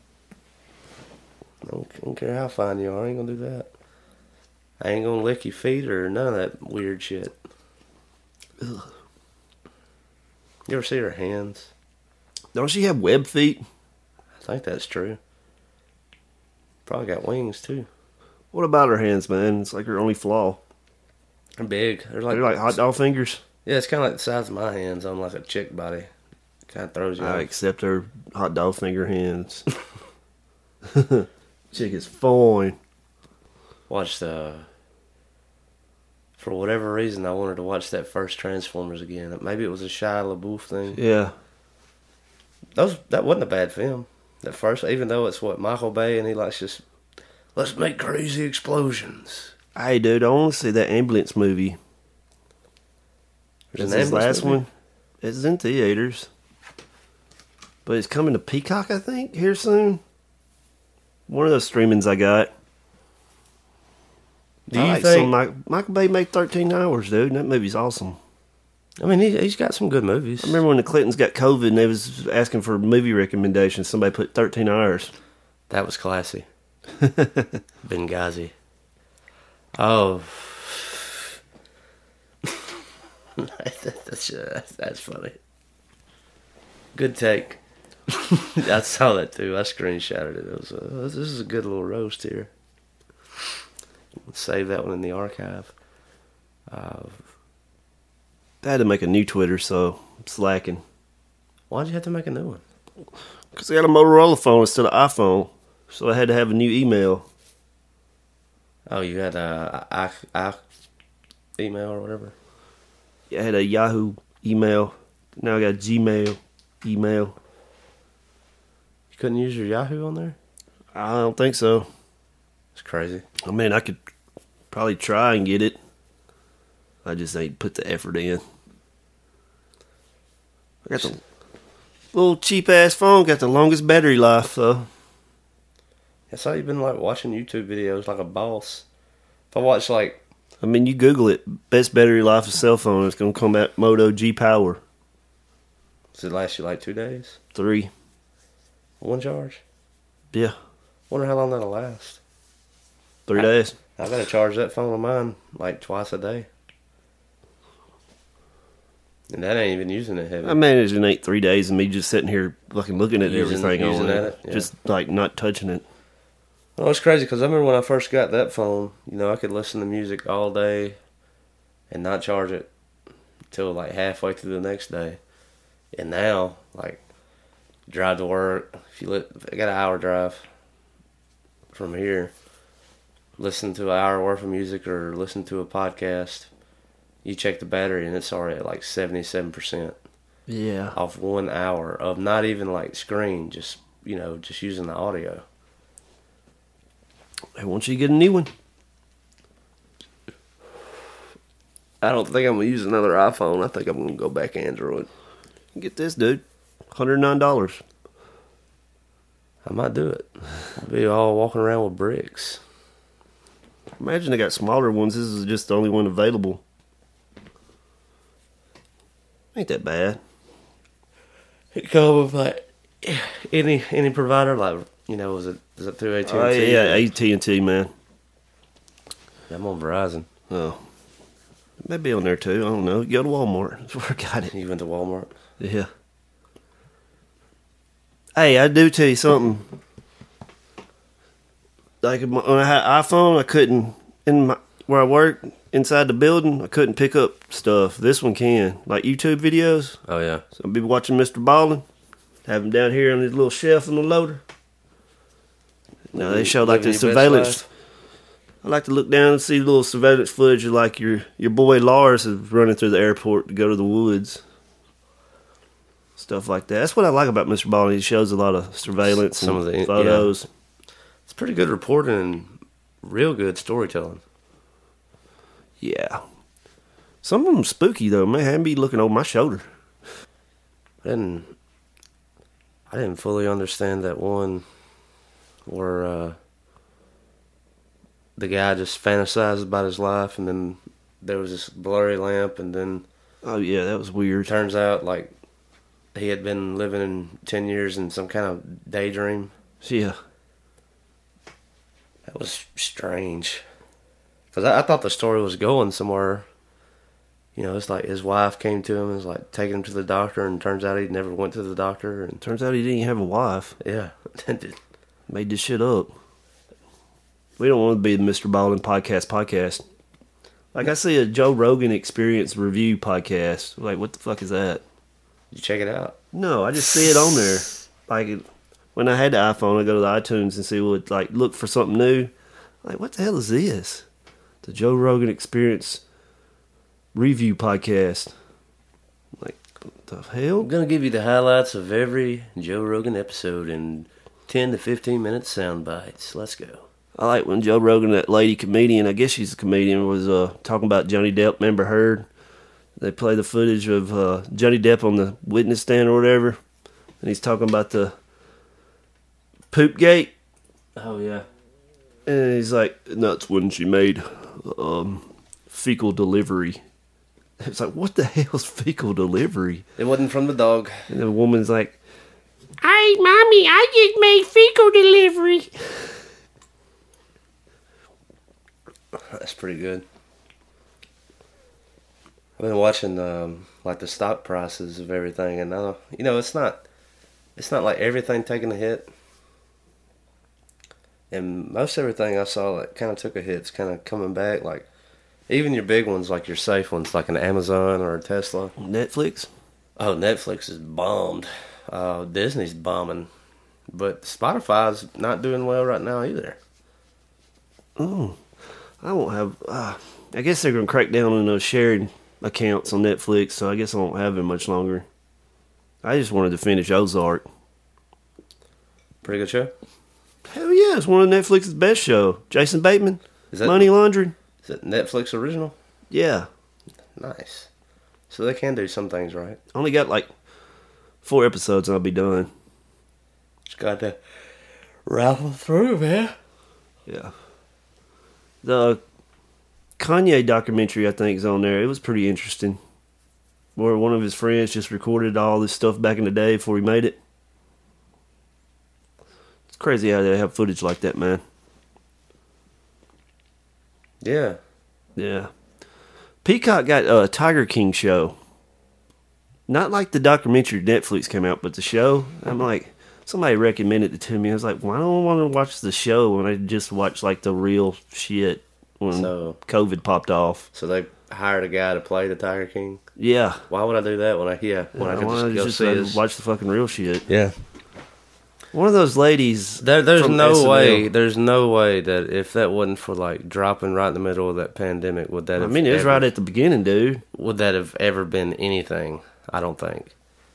I don't care how fine you are, I ain't gonna do that. I ain't gonna lick your feet or none of that weird shit. Ugh. You ever see her hands? Don't she have web feet? I think that's true. Probably got wings too. What about her hands, man? It's like her only flaw. They're big. They're They're like hot dog fingers. Yeah, it's kind of like the size of my hands on like a chick body. Kind of throws you I off. accept her hot dog finger hands. Chick is fine. Watched for whatever reason, I wanted to watch that first Transformers again. Maybe it was a Shia LaBeouf thing. Yeah. That wasn't a bad film. That first, even though it's Michael Bay and he likes just, let's make crazy explosions. Hey, dude, I want to see that ambulance movie. There's It's an his ambulance last movie? one. It's in theaters. But it's coming to Peacock, I think, here soon. One of those streamings I got. Do you think Michael Bay made 13 hours, dude, and that movie's awesome. I mean, he's got some good movies. I remember when the Clintons got COVID and they was asking for movie recommendations. Somebody put 13 Hours. That was classy. Benghazi. Oh. That's funny. Good take. I saw that too. I screenshotted it. It was this is a good little roast here. Let's save that one in the archive. I had to make a new Twitter, so I'm slacking. Why'd you have to make a new one? Because I got a Motorola phone instead of iPhone, so I had to have a new email. Oh, you had a email or whatever? Yeah, I had a Yahoo email. Now I got a Gmail email. You couldn't use your Yahoo on there? I don't think so. It's crazy. I mean, I could probably try and get it. I just ain't put the effort in. I got the little cheap ass phone, got the longest battery life, though. I saw you've been like watching YouTube videos like a boss. If I watch like... I mean, you Google it, best battery life of cell phone, it's going to come out Moto G Power. Does it last you like 2 days? 3. One charge? Yeah. Wonder how long that'll last. 3 days. I gotta charge that phone of mine like twice a day. And that ain't even using it heavy. I managed in 3 days of me just sitting here fucking looking at everything using on at it. Yeah. Just like not touching it. Well, it's crazy because I remember when I first got that phone, you know, I could listen to music all day and not charge it till like halfway through the next day. And now, like, drive to work, if I got an hour drive from here, listen to an hour worth of music or listen to a podcast, you check the battery and it's already at like 77%. Yeah. Off 1 hour of not even like screen, just, you know, just using the audio. I want you to get a new one. I don't think I'm going to use another iPhone. I think I'm going to go back Android. Get this, dude. $109. I might do it. I'll be all walking around with bricks. Imagine they got smaller ones. This is just the only one available. Ain't that bad. It come with like any provider, like, you know, is it through AT&T? Oh yeah, AT&T, man. I'm on Verizon. Oh, maybe on there too. I don't know. Go to Walmart. That's where I got it. You went to Walmart? Yeah. Hey, I do tell you something. Like when I had iPhone, I couldn't where I work inside the building. I couldn't pick up stuff. This one can, like YouTube videos. Oh yeah. So I'll be watching Mr. Ballin. Have him down here on his little shelf in the loader. Now they show like the surveillance. I like to look down and see little surveillance footage of like your boy Lars is running through the airport to go to the woods. Stuff like that. That's what I like about Mr. Ballin. He shows a lot of surveillance, some of the photos. Yeah. It's pretty good reporting and real good storytelling. Yeah. Some of them spooky though. Man, I be looking over my shoulder. I didn't fully understand that one where the guy just fantasized about his life, and then there was this blurry lamp, and then... Oh, yeah, that was weird. Turns out, like, he had been living in 10 years in some kind of daydream. Yeah. That was strange. Because I thought the story was going somewhere. You know, it's like his wife came to him and was like taking him to the doctor, and turns out he never went to the doctor. And turns out he didn't even have a wife. Yeah. Made this shit up. We don't want to be the Mr. Ballin podcast. Like, I see a Joe Rogan Experience review podcast. Like, what the fuck is that? Did you check it out? No, I just see it on there. Like, when I had the iPhone, I go to the iTunes and see what, like, look for something new. Like, what the hell is this? The Joe Rogan Experience review podcast. Like, what the hell? I'm going to give you the highlights of every Joe Rogan episode in 10 to 15 minute sound bites. Let's go. I like when Joe Rogan, that lady comedian, I guess she's a comedian, was talking about Johnny Depp. Remember Heard? They play the footage of Johnny Depp on the witness stand or whatever, and he's talking about the poop gate. Oh, yeah. And he's like, that's when she made fecal delivery. It's like, what the hell's fecal delivery? It wasn't from the dog. And the woman's like, Hey, Mommy, I just made fecal delivery. That's pretty good. I've been watching like the stock prices of everything, and it's not like everything taking a hit. And most everything I saw that kind of took a hit's kind of coming back. Like even your big ones, like your safe ones, like an Amazon or a Tesla. Netflix? Oh, Netflix is bombed. Disney's bombing, but Spotify's not doing well right now either. Oh, I won't have. I guess they're gonna crack down on those shared accounts on Netflix, so I guess I won't have it much longer. I just wanted to finish Ozark. Pretty good show. Hell yeah, it's one of Netflix's best show. Jason Bateman, Money Laundering. Is it Netflix original? Yeah. Nice. So they can do some things right. Only got like 4 episodes and I'll be done. Just got to raffle through, man. Yeah. The Kanye documentary, I think, is on there. It was pretty interesting. Where one of his friends just recorded all this stuff back in the day before he made it. It's crazy how they have footage like that, man. Yeah. Yeah. Peacock got a Tiger King show. Not like the documentary Netflix came out, but the show. I'm like, somebody recommended it to me. I was like, why don't I want to watch the show when I just watch like the real shit when COVID popped off? So they hired a guy to play the Tiger King? Yeah. Why would I do that when I could just go see watch the fucking real shit? Yeah. One of those ladies. There's no SNL. way. There's no way that if that wasn't for like dropping right in the middle of that pandemic, would that? I mean, it was right at the beginning, dude. Would that have ever been anything? I don't think.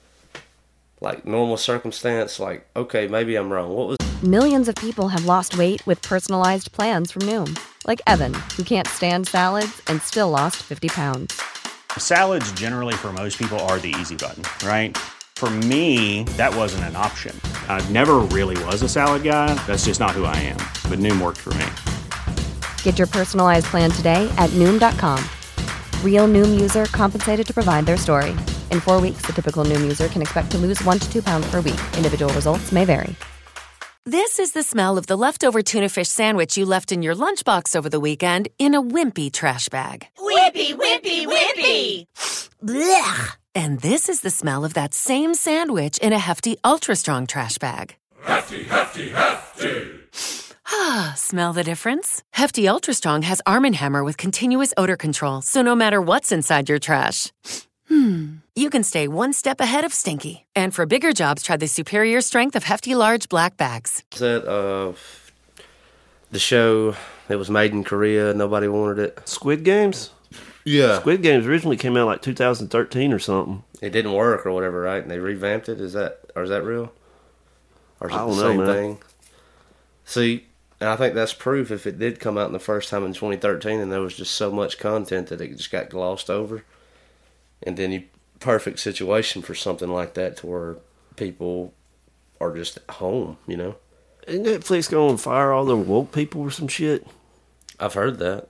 Like normal circumstance, like okay, maybe I'm wrong. What was? Millions of people have lost weight with personalized plans from Noom. Like Evan, who can't stand salads and still lost 50 pounds. Salads generally for most people are the easy button, right? For me, that wasn't an option. I never really was a salad guy. That's just not who I am. But Noom worked for me. Get your personalized plan today at Noom.com. Real Noom user compensated to provide their story. In 4 weeks, the typical Noom user can expect to lose 1 to 2 pounds per week. Individual results may vary. This is the smell of the leftover tuna fish sandwich you left in your lunchbox over the weekend in a wimpy trash bag. Wimpy, wimpy, wimpy! Blech! And this is the smell of that same sandwich in a Hefty Ultra Strong trash bag. Hefty, hefty, hefty. Ah, smell the difference? Hefty Ultra Strong has Arm & Hammer with continuous odor control, so no matter what's inside your trash, you can stay one step ahead of stinky. And for bigger jobs, try the superior strength of Hefty Large Black Bags. Is that the show? It was made in Korea. Nobody wanted it. Squid Games? Yeah. Squid Games originally came out like 2013 or something. It didn't work or whatever, right? And they revamped it. Is that real? Or is it I don't the know, same man. thing? See, and I think that's proof if it did come out in the first time in 2013 and there was just so much content that it just got glossed over. And then perfect situation for something like that to where people are just at home, you know? Isn't Netflix going to fire all the woke people or some shit? I've heard that.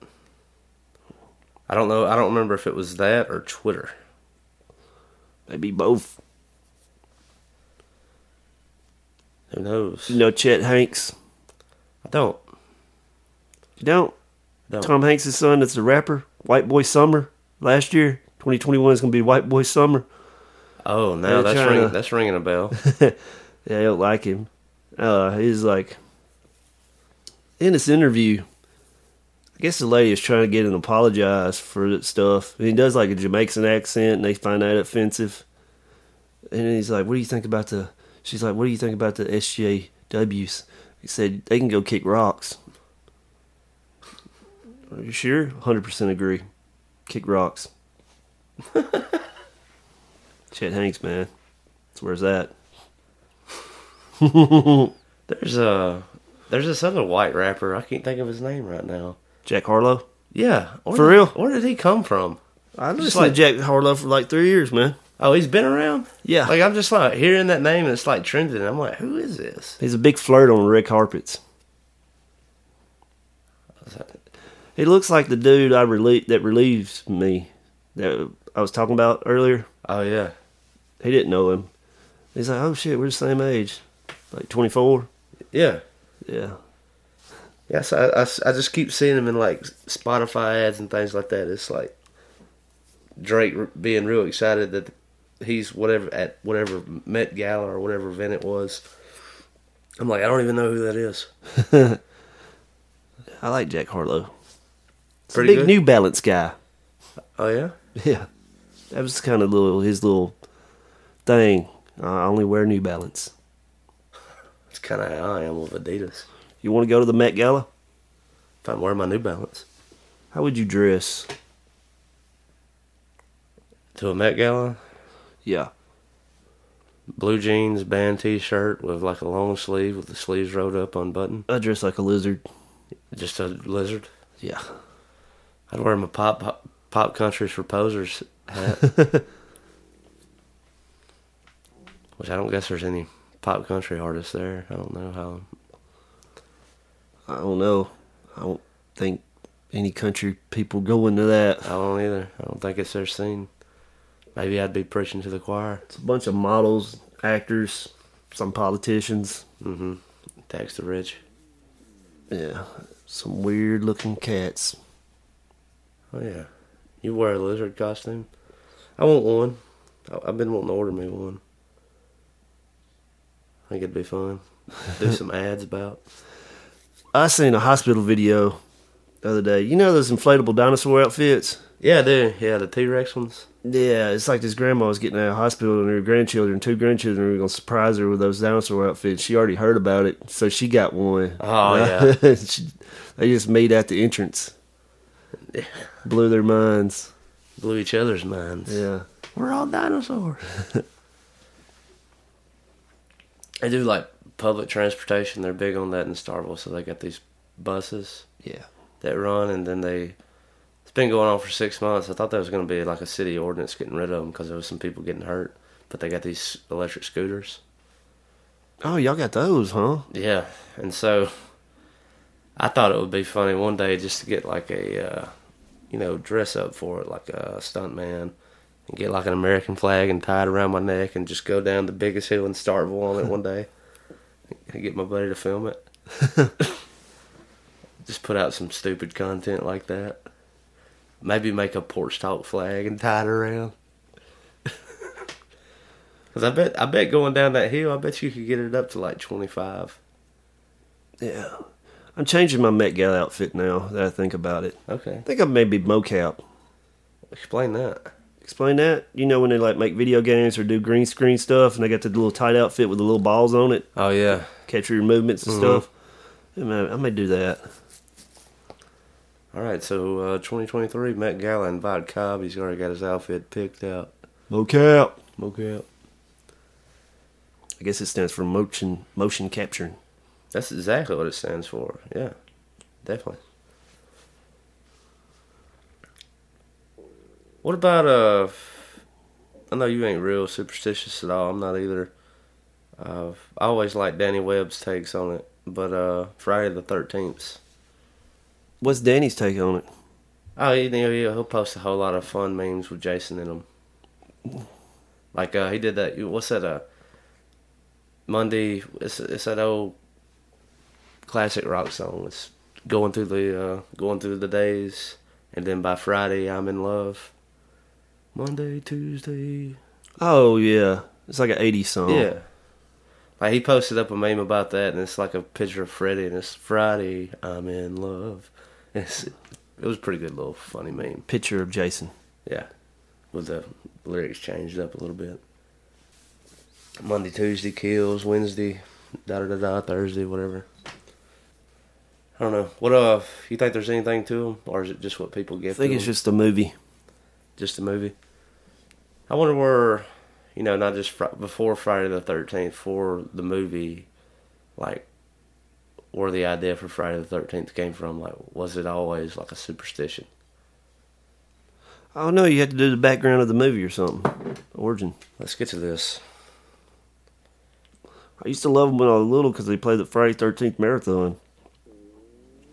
I don't know. I don't remember if it was that or Twitter. Maybe both. Who knows? You know Chet Hanks? I don't. You don't? No. Tom Hanks' son that's the rapper, White Boy Summer, last year. 2021 is going to be White Boy Summer. Oh, no, that's ringing a bell. Yeah, I don't like him. He's like, in this interview, I guess the lady is trying to get him to apologize for that stuff. And he does like a Jamaican accent, and they find that offensive. And then he's like, she's like, what do you think about the SJWs? He said, they can go kick rocks. Are you sure? 100% agree. Kick rocks. Chet Hanks, man. That's where it's at. There's this other white rapper. I can't think of his name right now. Jack Harlow? Yeah. For real? Where did he come from? I listened to Jack Harlow for like 3 years, man. Oh, he's been around? Yeah. Like, I'm just like hearing that name and it's like trending. I'm like, who is this? He's a big flirt on red carpets. He looks like the dude that relieves me. That I was talking about earlier. Oh, yeah. He didn't know him. He's like, oh, shit, we're the same age. Like 24? Yeah. Yeah. Yes, I just keep seeing him in, like, Spotify ads and things like that. It's like Drake being real excited that he's at whatever Met Gala or whatever event it was. I'm like, I don't even know who that is. I like Jack Harlow. It's Pretty a big good. New Balance guy. Oh, yeah? Yeah. That was kind of his little thing. I only wear New Balance. It's kind of how I am with Adidas. You want to go to the Met Gala? If I'm wearing my New Balance. How would you dress? To a Met Gala? Yeah. Blue jeans, band t-shirt with like a long sleeve with the sleeves rolled up unbuttoned. I dress like a lizard. Just a lizard? Yeah. I'd wear my pop countries for posers hat. Which I don't guess there's any pop country artists there. I don't know how. I don't know. I don't think any country people go into that. I don't either. I don't think it's their scene. Maybe I'd be preaching to the choir. It's a bunch of models, actors, some politicians. Mm-hmm. Tax the rich. Yeah. Some weird looking cats. Oh, yeah. You wear a lizard costume? I want one. I've been wanting to order me one. I think it'd be fun. Do some ads about. I seen a hospital video the other day. You know those inflatable dinosaur outfits? Yeah, I do. Yeah, the T-Rex ones. Yeah, it's like this grandma was getting out of hospital and her two grandchildren were going to surprise her with those dinosaur outfits. She already heard about it, so she got one. Oh, yeah. They just made at the entrance. Blew their minds. Blew each other's minds. Yeah. We're all dinosaurs. They do like public transportation. They're big on that in Starville, so they got these buses that run, and then it's been going on for 6 months. I thought that was going to be like a city ordinance getting rid of them because there was some people getting hurt, but they got these electric scooters. Oh, y'all got those, huh? Yeah, and so I thought it would be funny one day just to get like a, dress up for it like a stunt man and get like an American flag and tie it around my neck and just go down the biggest hill in Starkville on it one day and get my buddy to film it. Just put out some stupid content like that. Maybe make a porch talk flag and tie it around. Because I bet going down that hill, I bet you could get it up to like 25. Yeah. I'm changing my Met Gala outfit now that I think about it. Okay. I think I maybe mocap. Explain that. Explain that? You know when they like make video games or do green screen stuff and they got the little tight outfit with the little balls on it? Oh, yeah. Capture your movements and stuff? Yeah, I may do that. All right, so 2023 Met Gala invite Cobb. He's already got his outfit picked out. Mocap. Mocap. I guess it stands for motion capturing. That's exactly what it stands for. Yeah, definitely. What about, I know you ain't real superstitious at all. I'm not either. I always like Danny Webb's takes on it, but Friday the 13th. What's Danny's take on it? Oh, he'll post a whole lot of fun memes with Jason in them. Like he did that. What's that? Monday. It's that old classic rock song. It's going through the days, and then by Friday I'm in love. Monday, Tuesday. Oh yeah, it's like an '80s song. Yeah. Like he posted up a meme about that, and it's like a picture of Freddie, and it's Friday I'm in love. It was a pretty good little funny meme. Picture of Jason. Yeah. With the lyrics changed up a little bit. Monday, Tuesday, kills. Wednesday, da-da-da-da, Thursday, whatever. I don't know. What, you think there's anything to them? Or is it just what people get? I think it's just a movie. Just a movie? I wonder where, not just before Friday the 13th, for the movie, like, where the idea for Friday the 13th came from. Like, was it always like a superstition? I don't know. You had to do the background of the movie or something. Origin. Let's get to this. I used to love them when I was little because they played the Friday 13th marathon.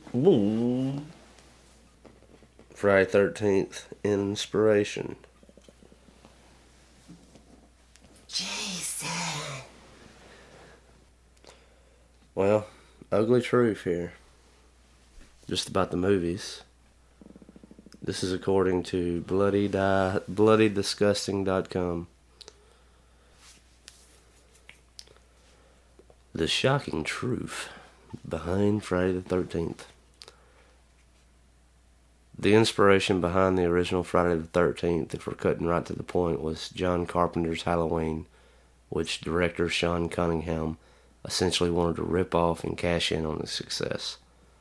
Friday 13th, inspiration. Well, ugly truth here. Just about the movies. This is according to bloodydisgusting.com. The shocking truth behind Friday the 13th. The inspiration behind the original Friday the 13th, if we're cutting right to the point, was John Carpenter's Halloween, which director Sean Cunningham essentially wanted to rip off and cash in on its success.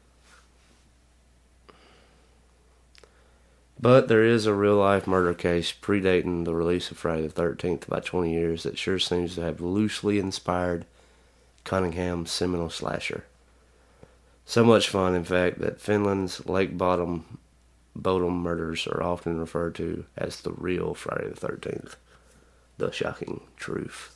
But there is a real-life murder case predating the release of Friday the 13th by 20 years that sure seems to have loosely inspired Cunningham's seminal slasher. So much fun, in fact, that Finland's Lake Bodom murders are often referred to as the real Friday the 13th. The shocking truth.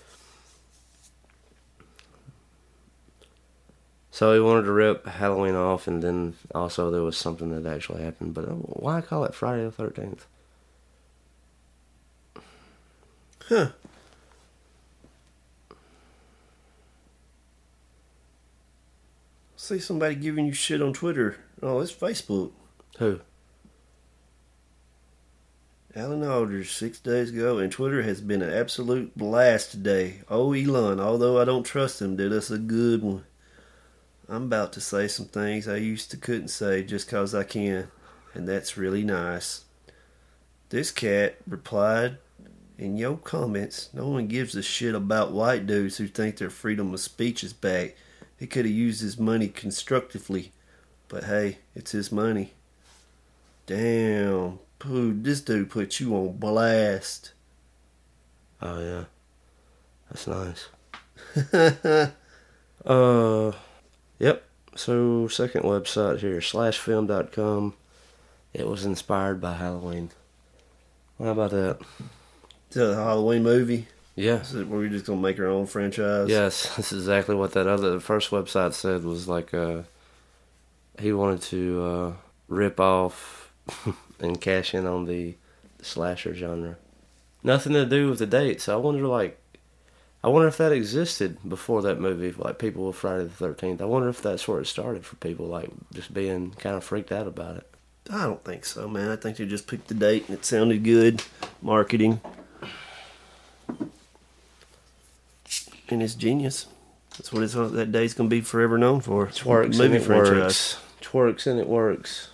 So he wanted to rip Halloween off, and then also there was something that actually happened. But why call it Friday the 13th? Huh. See somebody giving you shit on Twitter. Oh, it's Facebook. Who? Alan Alders, 6 days ago, and Twitter has been an absolute blast today. Oh, Elon, although I don't trust him, did us a good one. I'm about to say some things I used to couldn't say just 'cause I can, and that's really nice. This cat replied, in your comments, no one gives a shit about white dudes who think their freedom of speech is back. He could have used his money constructively, but hey, it's his money. Damn, Pooh, this dude put you on blast. Oh, yeah. That's nice. Yep. So, second website here, slashfilm.com. It was inspired by Halloween. How about that? Is that a Halloween movie? Yeah. Is it where we're just going to make our own franchise? Yes, that's exactly what the first website said was like, he wanted to rip off and cash in on the slasher genre. Nothing to do with the date, so I wonder if that existed before that movie, like people with Friday the 13th. I wonder if that's where it started for people, like just being kind of freaked out about it. I don't think so, man. I think they just picked the date and it sounded good. Marketing. And it's genius. That's what that day's going to be forever known for. Twerks and it works. Twerks and it works.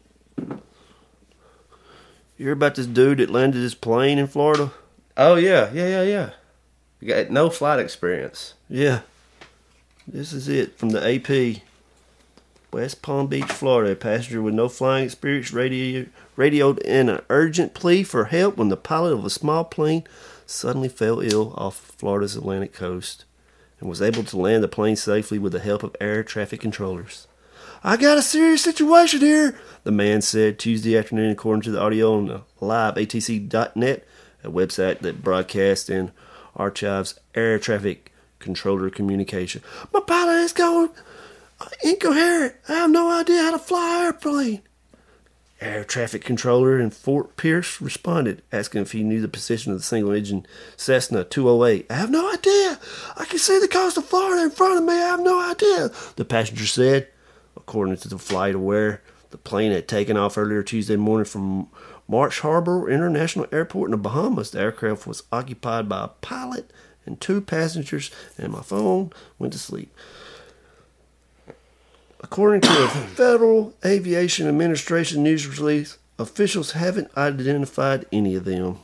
You hear about this dude that landed his plane in Florida? Oh, yeah. You got no flight experience. Yeah. This is it from the AP. West Palm Beach, Florida. A passenger with no flying experience radioed in an urgent plea for help when the pilot of a small plane suddenly fell ill off Florida's Atlantic coast and was able to land the plane safely with the help of air traffic controllers. I got a serious situation here, the man said Tuesday afternoon, according to the audio on the liveatc.net, a website that broadcasts and archives air traffic controller communication. My pilot is going incoherent. I have no idea how to fly an airplane. Air traffic controller in Fort Pierce responded, asking if he knew the position of the single-engine Cessna 208. I have no idea. I can see the coast of Florida in front of me. I have no idea, the passenger said. According to the FlightAware, the plane had taken off earlier Tuesday morning from Marsh Harbor International Airport in the Bahamas. The aircraft was occupied by a pilot and 2 passengers, and my phone went to sleep. According to a Federal Aviation Administration news release, officials haven't identified any of them.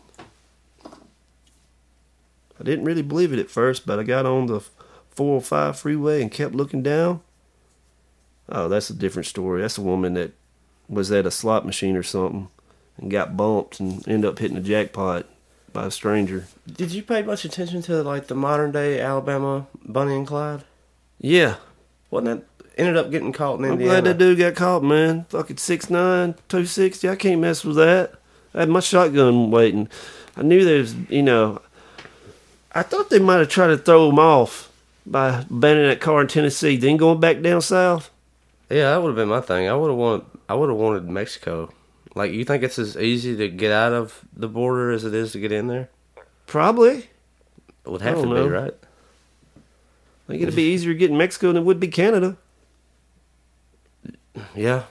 I didn't really believe it at first, but I got on the 405 freeway and kept looking down. Oh, that's a different story. That's a woman that was at a slot machine or something and got bumped and ended up hitting a jackpot by a stranger. Did you pay much attention to like the modern day Alabama Bonnie and Clyde? Yeah. Wasn't that ended up getting caught in Indiana? I'm glad that dude got caught, man. Fucking 6'9", 260. I can't mess with that. I had my shotgun waiting. I knew there was, I thought they might have tried to throw him off by abandoning that car in Tennessee, then going back down south. Yeah, that would have been my thing. I would have wanted Mexico. Like, you think it's as easy to get out of the border as it is to get in there? Probably. It would have to be, right? I think it'd be easier to get in Mexico than it would be Canada. Yeah.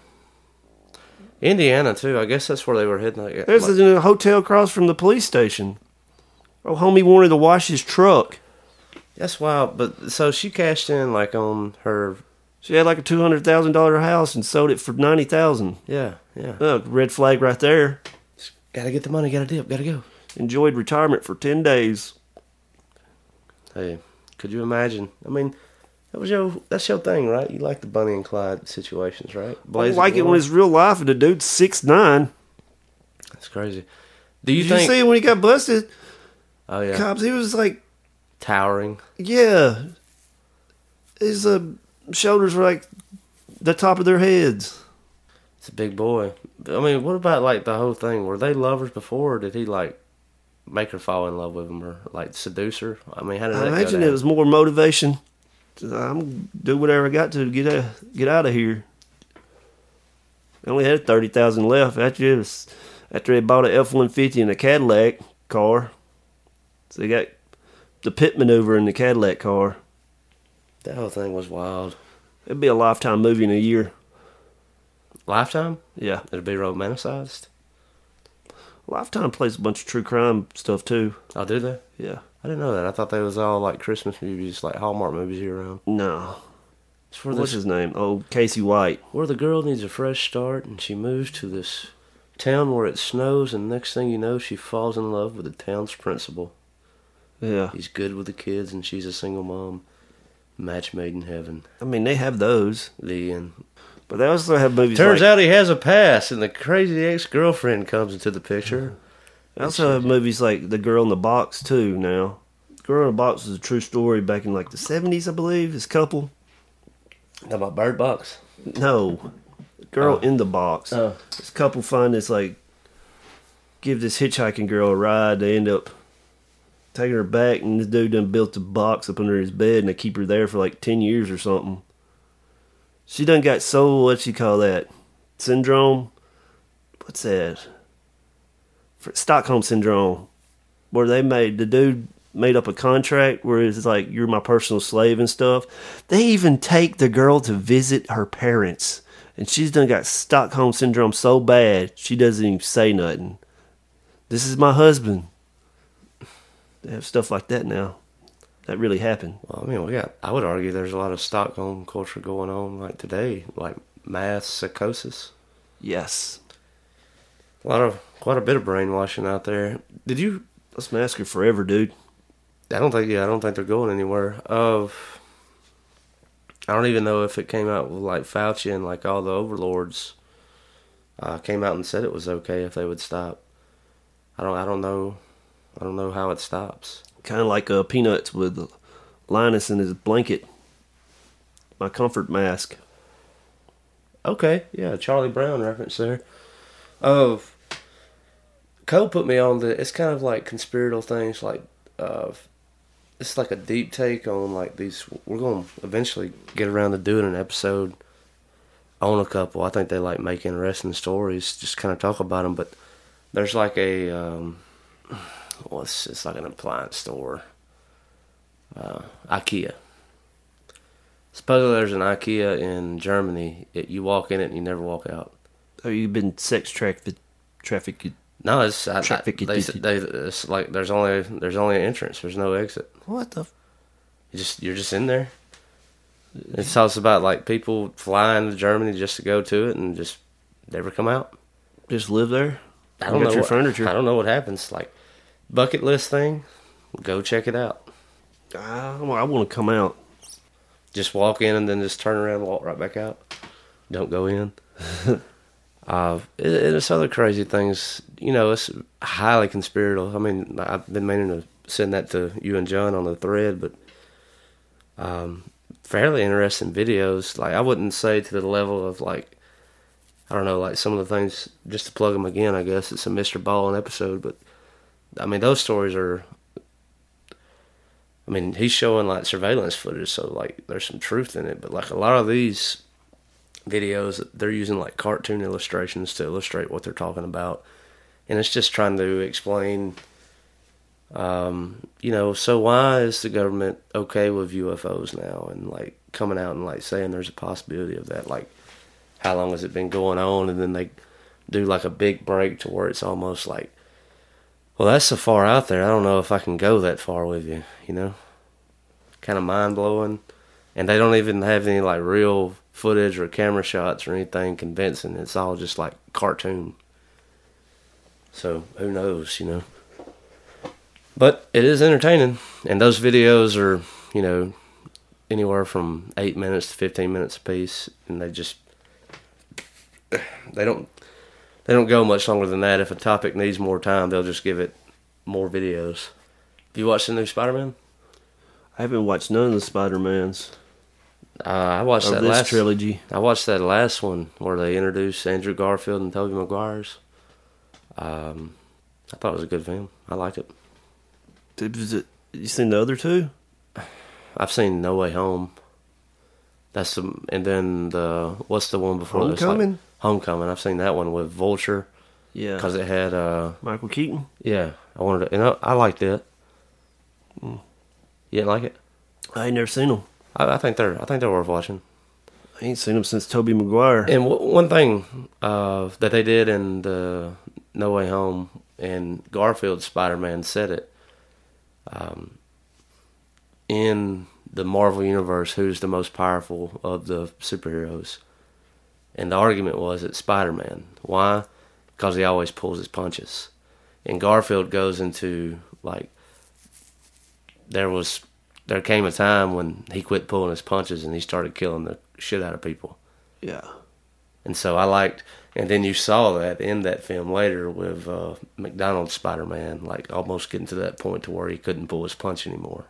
Indiana, too. I guess that's where they were heading. There's a hotel across from the police station. Oh, homie wanted to wash his truck. That's wild. But so she cashed in like on her. She had like a $200,000 house and sold it for $90,000. Yeah, yeah. Oh, red flag right there. Gotta get the money. Gotta dip. Gotta go. Enjoyed retirement for 10 days. Hey, could you imagine? I mean, that's your thing, right? You like the Bonnie and Clyde situations, right? I like it when it's real life and the dude's 6'9". That's crazy. Did you see when he got busted? Oh yeah, cops. He was like towering. Yeah, his shoulders were like the top of their heads. It's a big boy. I mean, what about like the whole thing? Were they lovers before, or did he like make her fall in love with him, or like seduce her? I mean, how did that go? I imagine it was more motivation. I'm do whatever I got to get out of here. I only had 30,000 left after they bought an F-150 and a Cadillac car. So they got the pit maneuver in the Cadillac car. That whole thing was wild. It'd be a Lifetime movie in a year. Lifetime? Yeah. It'd be romanticized? Lifetime plays a bunch of true crime stuff too. Oh, do they? Yeah. I didn't know that. I thought they was all like Christmas movies, like Hallmark movies year round. No. It's where What's his name? Oh, Casey White. Where the girl needs a fresh start and she moves to this town where it snows, and next thing you know, she falls in love with the town's principal. Yeah. He's good with the kids and she's a single mom. Match made in heaven. I mean, they have those. The end. But they also have movies Turns out he has a past, and the crazy ex-girlfriend comes into the picture. They also have movies like The Girl in the Box, too, now. The Girl in the Box was a true story back in, like, the 70s, I believe. This couple. Talking about Bird Box? No. Girl in the Box. Oh. This couple find this, like, give this hitchhiking girl a ride. They end up taking her back, and this dude done built a box up under his bed, and they keep her there for, like, 10 years or something. She done got what you call that? Syndrome? What's that? Stockholm Syndrome. Where the dude made up a contract where it's like, you're my personal slave and stuff. They even take the girl to visit her parents. And she's done got Stockholm Syndrome so bad, she doesn't even say nothing. This is my husband. They have stuff like that now. That really happened. Well, I mean, I would argue there's a lot of Stockholm culture going on like today, like mass psychosis. Yes. Quite a bit of brainwashing out there. Let's mask her forever, dude. I don't think they're going anywhere. I don't even know if it came out with like Fauci and like all the overlords came out and said it was okay if they would stop. I don't know how it stops. Kind of like Peanuts with Linus and his blanket. My comfort mask. Okay, yeah, Charlie Brown reference there. Cole put me on it's kind of like conspiratorial things, like it's like a deep take on like these. We're going to eventually get around to doing an episode on a couple. I think they like make interesting stories, just kind of talk about them. But there's like a it's like an appliance store. IKEA. Supposedly there's an IKEA in Germany. You walk in it and you never walk out. Oh, you've been sex trafficked? No, it's like there's only an entrance. There's no exit. What the? You're just in there. It talks about like people flying to Germany just to go to it and just never come out. Just live there. I don't know furniture. I don't know what happens. Like bucket list thing. Go check it out. I want to come out. Just walk in and then just turn around and walk right back out. Don't go in. It's other crazy things. It's highly conspiratorial. I mean, I've been meaning to send that to you and John on the thread, but fairly interesting videos. Like, I wouldn't say to the level of, like, I don't know, like some of the things, just to plug them again, I guess, it's a Mr. Ballin episode, but, I mean, those stories are, I mean, he's showing, like, surveillance footage, so, like, there's some truth in it, but, like, a lot of these videos, they're using, like, cartoon illustrations to illustrate what they're talking about, and it's just trying to explain So why is the government okay with UFOs now and like coming out and like saying there's a possibility of that? Like, how long has it been going on? And then they do like a big break to where it's almost like, well, that's so far out there. I don't know if I can go that far with you, kind of mind blowing. And they don't even have any like real footage or camera shots or anything convincing. It's all just like cartoon. So who knows, But it is entertaining. And those videos are, anywhere from 8 minutes to 15 minutes a piece. And they don't go much longer than that. If a topic needs more time, they'll just give it more videos. Have you watched the new Spider-Man? I haven't watched none of the Spider-Mans. I watched that last trilogy. I watched that last one where they introduced Andrew Garfield and Tobey Maguire's. I thought it was a good film. I liked it. You seen the other two? I've seen No Way Home. And then what's the one before this? Homecoming? Homecoming. I've seen that one with Vulture. Yeah. Because it had Michael Keaton. Yeah, I liked it. You didn't like it? I ain't never seen them. I think they're worth watching. I ain't seen them since Tobey Maguire. And one thing that they did in the No Way Home and Garfield's Spider-Man said it. In the Marvel Universe, who's the most powerful of the superheroes? And the argument was it's Spider-Man. Why? Because he always pulls his punches. And Garfield goes into, like, there came a time when he quit pulling his punches and he started killing the shit out of people. Yeah. And so and then you saw that in that film later with McDonald's Spider-Man, like almost getting to that point to where he couldn't pull his punch anymore.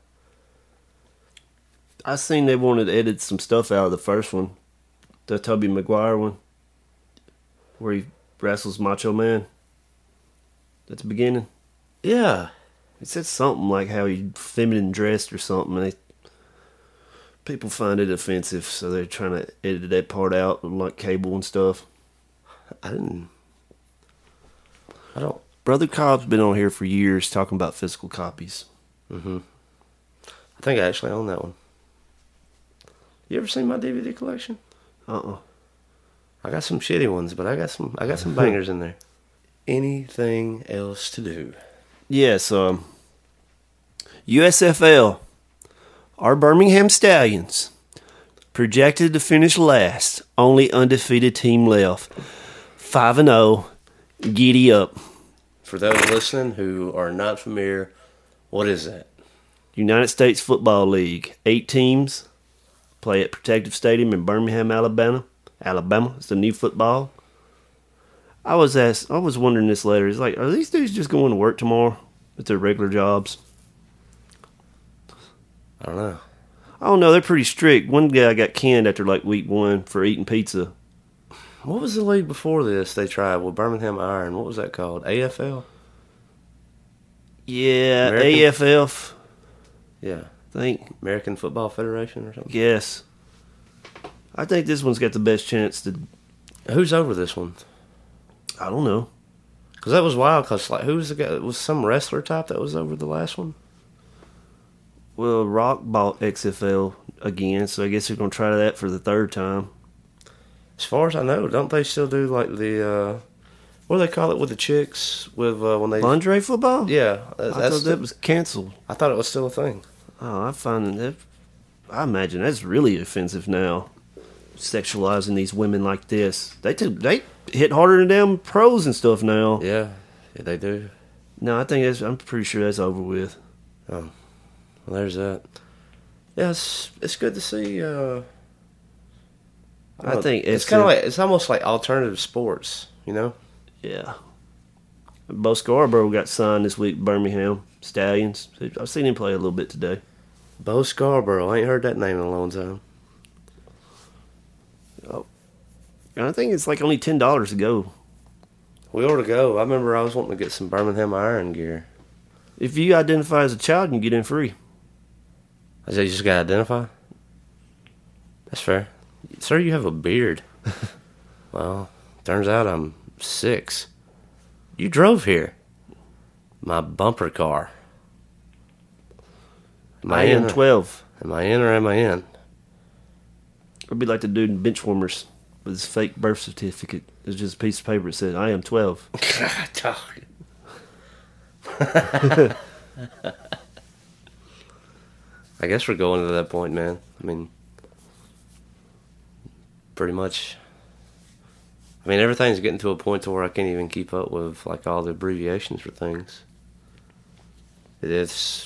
I seen they wanted to edit some stuff out of the first one, the Tobey Maguire one, where he wrestles Macho Man at the beginning. Yeah. It said something like how he feminine dressed or something, and people find it offensive, so they're trying to edit that part out, like cable and stuff. I don't. Brother Cobb's been on here for years talking about physical copies. Mm-hmm. I think I actually own that one. You ever seen my DVD collection? Uh-uh. I got some shitty ones, but I got some bangers in there. Anything else to do? Yes, USFL. Our Birmingham Stallions projected to finish last. Only undefeated team left. 5-0. Giddy up. For those listening who are not familiar, what is that? United States Football League. 8 teams play at Protective Stadium in Birmingham, Alabama. It's the new football. I was wondering this later. It's like, are these dudes just going to work tomorrow at their regular jobs? I don't know. I don't know. They're pretty strict. One guy got canned after like week 1 for eating pizza. What was the league before this they tried with Birmingham Iron? What was that called? AFL? Yeah, AFF. Yeah. I think. American Football Federation or something? Yes. I think this one's got the best chance to... Who's over this one? I don't know. Because that was wild, because like, who was the guy? It was some wrestler type that was over the last one? Well, Rock bought XFL again, so I guess they're going to try that for the 3rd time. As far as I know, don't they still do like the... what do they call it with the chicks? With when they lingerie football? Yeah. I thought that was canceled. I thought it was still a thing. Oh, I imagine that's really offensive now. Sexualizing these women like this. They hit harder than damn pros and stuff now. Yeah, they do. No, I'm pretty sure that's over with. Oh, well, there's that. Yeah, it's good to see. I think it's kind of like, it's almost like alternative sports, you know? Yeah. Bo Scarborough got signed this week, Birmingham Stallions. I've seen him play a little bit today. Bo Scarborough, I ain't heard that name in a long time. Oh, I think it's like only $10 to go. We ought to go. I remember I was wanting to get some Birmingham Iron gear. If you identify as a child, you can get in free. I said you just got to identify? That's fair. Sir, you have a beard. Well, turns out I'm 6. You drove here. My bumper car. I am 12. Am I in or am I in? It'd be like the dude in Benchwarmers with his fake birth certificate. It's just a piece of paper that said, I am 12. I guess we're going to that point, man. I mean, pretty much. I mean, everything's getting to a point to where I can't even keep up with, like, all the abbreviations for things. It's...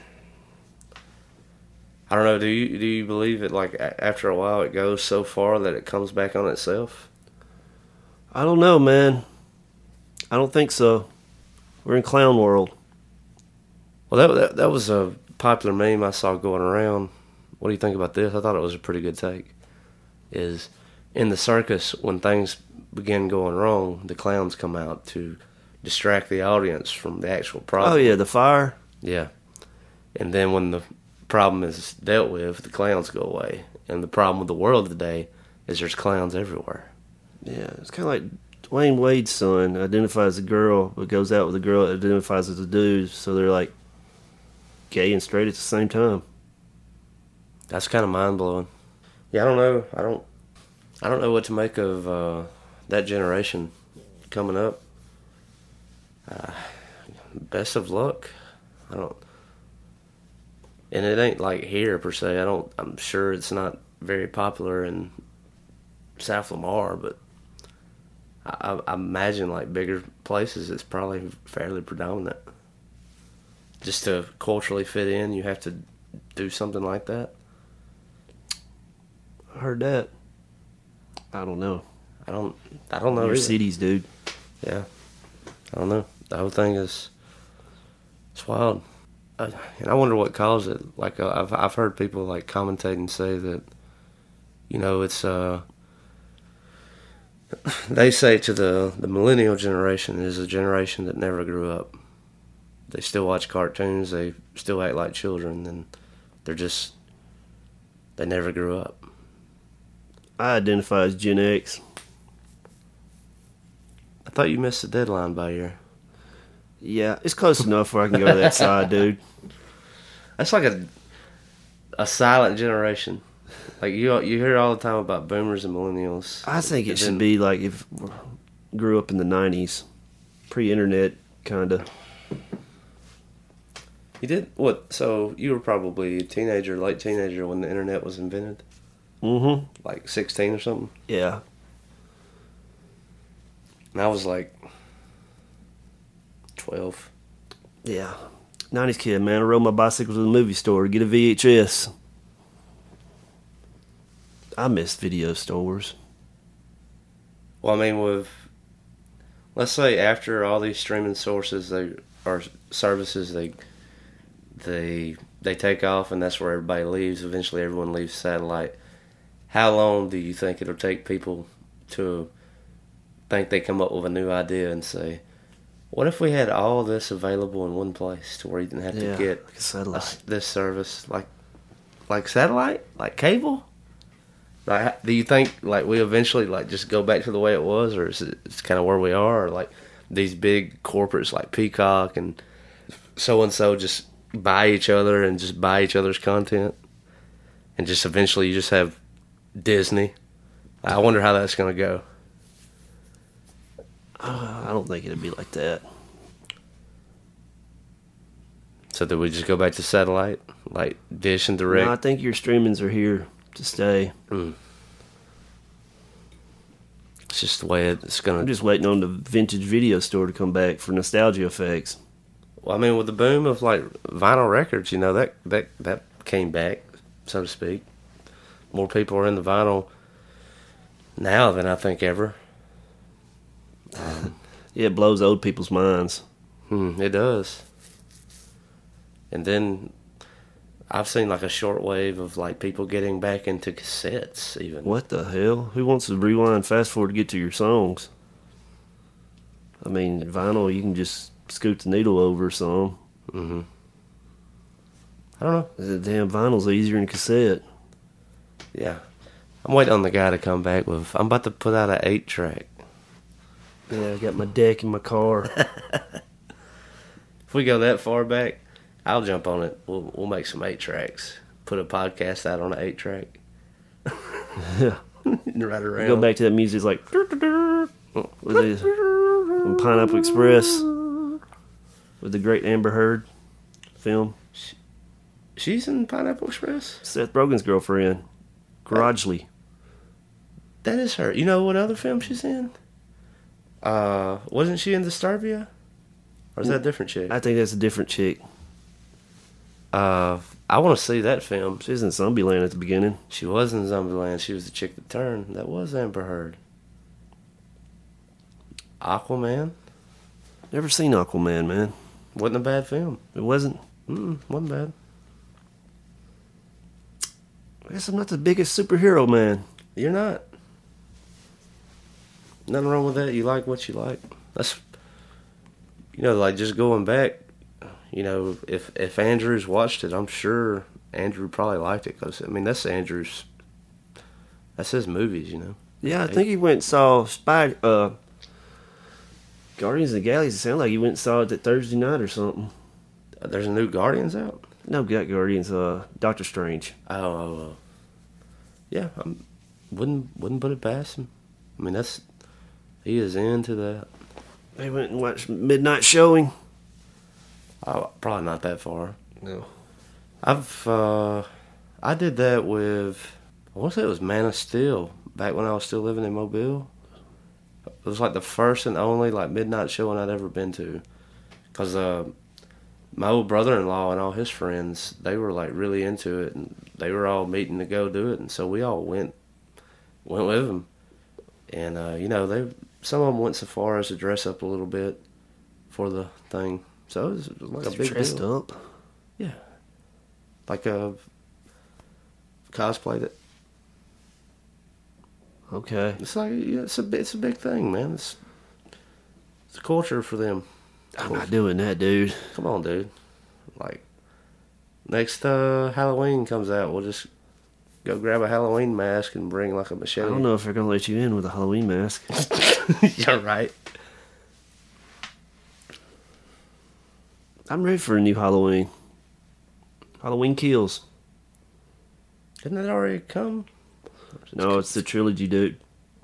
I don't know, do you believe it, like, after a while it goes so far that it comes back on itself? I don't know, man. I don't think so. We're in clown world. Well, that was a popular meme I saw going around. What do you think about this? I thought it was a pretty good take. Is in the circus, when things begin going wrong, the clowns come out to distract the audience from the actual problem. Oh, yeah, the fire. Yeah. And then when the problem is dealt with, the clowns go away. And the problem with the world today is there's clowns everywhere. Yeah, it's kind of like Dwayne Wade's son identifies as a girl, but goes out with a girl that identifies as a dude, so they're like gay and straight at the same time. That's kind of mind-blowing. Yeah, I don't know. I don't know what to make of that generation coming up. Best of luck. And it ain't like here per se. I'm sure it's not very popular in South Lamar, but I imagine like bigger places it's probably fairly predominant. Just to culturally fit in, you have to do something like that. I heard that. I don't know. I don't know. Your cities, dude. Yeah. I don't know. The whole thing it's wild. And I wonder what caused it. Like I've heard people like commentate and say that, you know, it's they say to the millennial generation is a generation that never grew up. They still watch cartoons. They still act like children, and they never grew up. I identify as Gen X. I thought you missed the deadline by a year. Yeah, it's close enough where I can go to that side, dude. That's like a silent generation. Like you hear all the time about boomers and millennials. I think it should be like if grew up in the 90s, pre-internet kind of. You did what? So you were probably a teenager, late teenager when the internet was invented. Mm-hmm. Like 16 or something. Yeah. And I was like 12. Yeah. 90s kid, man. I rode my bicycle to the movie store to get a VHS. I miss video stores. Well, I mean, let's say after all these streaming sources or services, they take off, and that's where everybody leaves. Eventually, everyone leaves satellite. How long do you think it'll take people to think they come up with a new idea and say, what if we had all this available in one place to where you didn't have to get like a satellite. This service, like satellite, like cable? Like, do you think like we eventually like just go back to the way it was, or is it's kind of where we are, or like these big corporates like Peacock and so just buy each other and just buy each other's content, and just eventually you just have Disney? I wonder how that's going to go. I don't think it'd be like that. So do we just go back to satellite, like Dish and Direct? No, I think your streamings are here to stay. It's just the way it's going to... I'm just waiting on the vintage video store to come back for nostalgia effects. Well, I mean, with the boom of, like, vinyl records, you know, that came back, so to speak. More people are in the vinyl now than I think ever. Yeah, it blows old people's minds. It does. And then I've seen like a short wave of like people getting back into cassettes even. What the hell? Who wants to rewind fast forward to get to your songs? I mean, vinyl, you can just scoot the needle over some. Mm-hmm. I don't know. The damn vinyl's easier than cassette. Yeah. I'm waiting on the guy to come back with, I'm about to put out an 8-track. Yeah, I got my deck in my car. If we go that far back, I'll jump on it. We'll make some 8-tracks. Put a podcast out on an 8-track. Yeah. Right around. Go back to that music. It's like what is it? From Pineapple Express with the great Amber Heard film. She's in Pineapple Express? Seth Rogen's girlfriend. Garagely. That is her. You know what other film she's in? Wasn't she in Disturbia? Or is that a different chick? I think that's a different chick. I want to see that film. She was in Zombieland at the beginning. She was in Zombieland. She was the chick that turned. That was Amber Heard. Aquaman? Never seen Aquaman, man. Wasn't a bad film. It wasn't? Wasn't bad. I guess I'm not the biggest superhero man. You're not. Nothing wrong with that. You like what you like. That's, like just going back, if Andrews watched it, I'm sure Andrew probably liked it. Because, that's his movies, Yeah, I think he went and saw Guardians of the Galaxy. It sounded like he went and saw it that Thursday night or something. There's a new Guardians out? No, got Guardians. Doctor Strange. Oh. Yeah, wouldn't put it past him. He is into that. They went and watched Midnight Showing. Oh, probably not that far. No. I did that with, I want to say it was Man of Steel, back when I was still living in Mobile. It was like the first and only midnight showing I'd ever been to. Because my old brother-in-law and all his friends, they were really into it, and they were all meeting to go do it, and so we all went with them. And, some of them went so far as to dress up a little bit for the thing. So it was like a big dressed deal. up? Yeah. Like a cosplayed it. Okay. It's it's a big thing, man. It's a culture for them. I'm not doing that, dude. Come on, dude. Next Halloween comes out, we'll just go grab a Halloween mask and bring a machete. I don't know if they're going to let you in with a Halloween mask. You're right. I'm ready for a new Halloween. Halloween Kills. Didn't it already come? No, it's the trilogy, dude.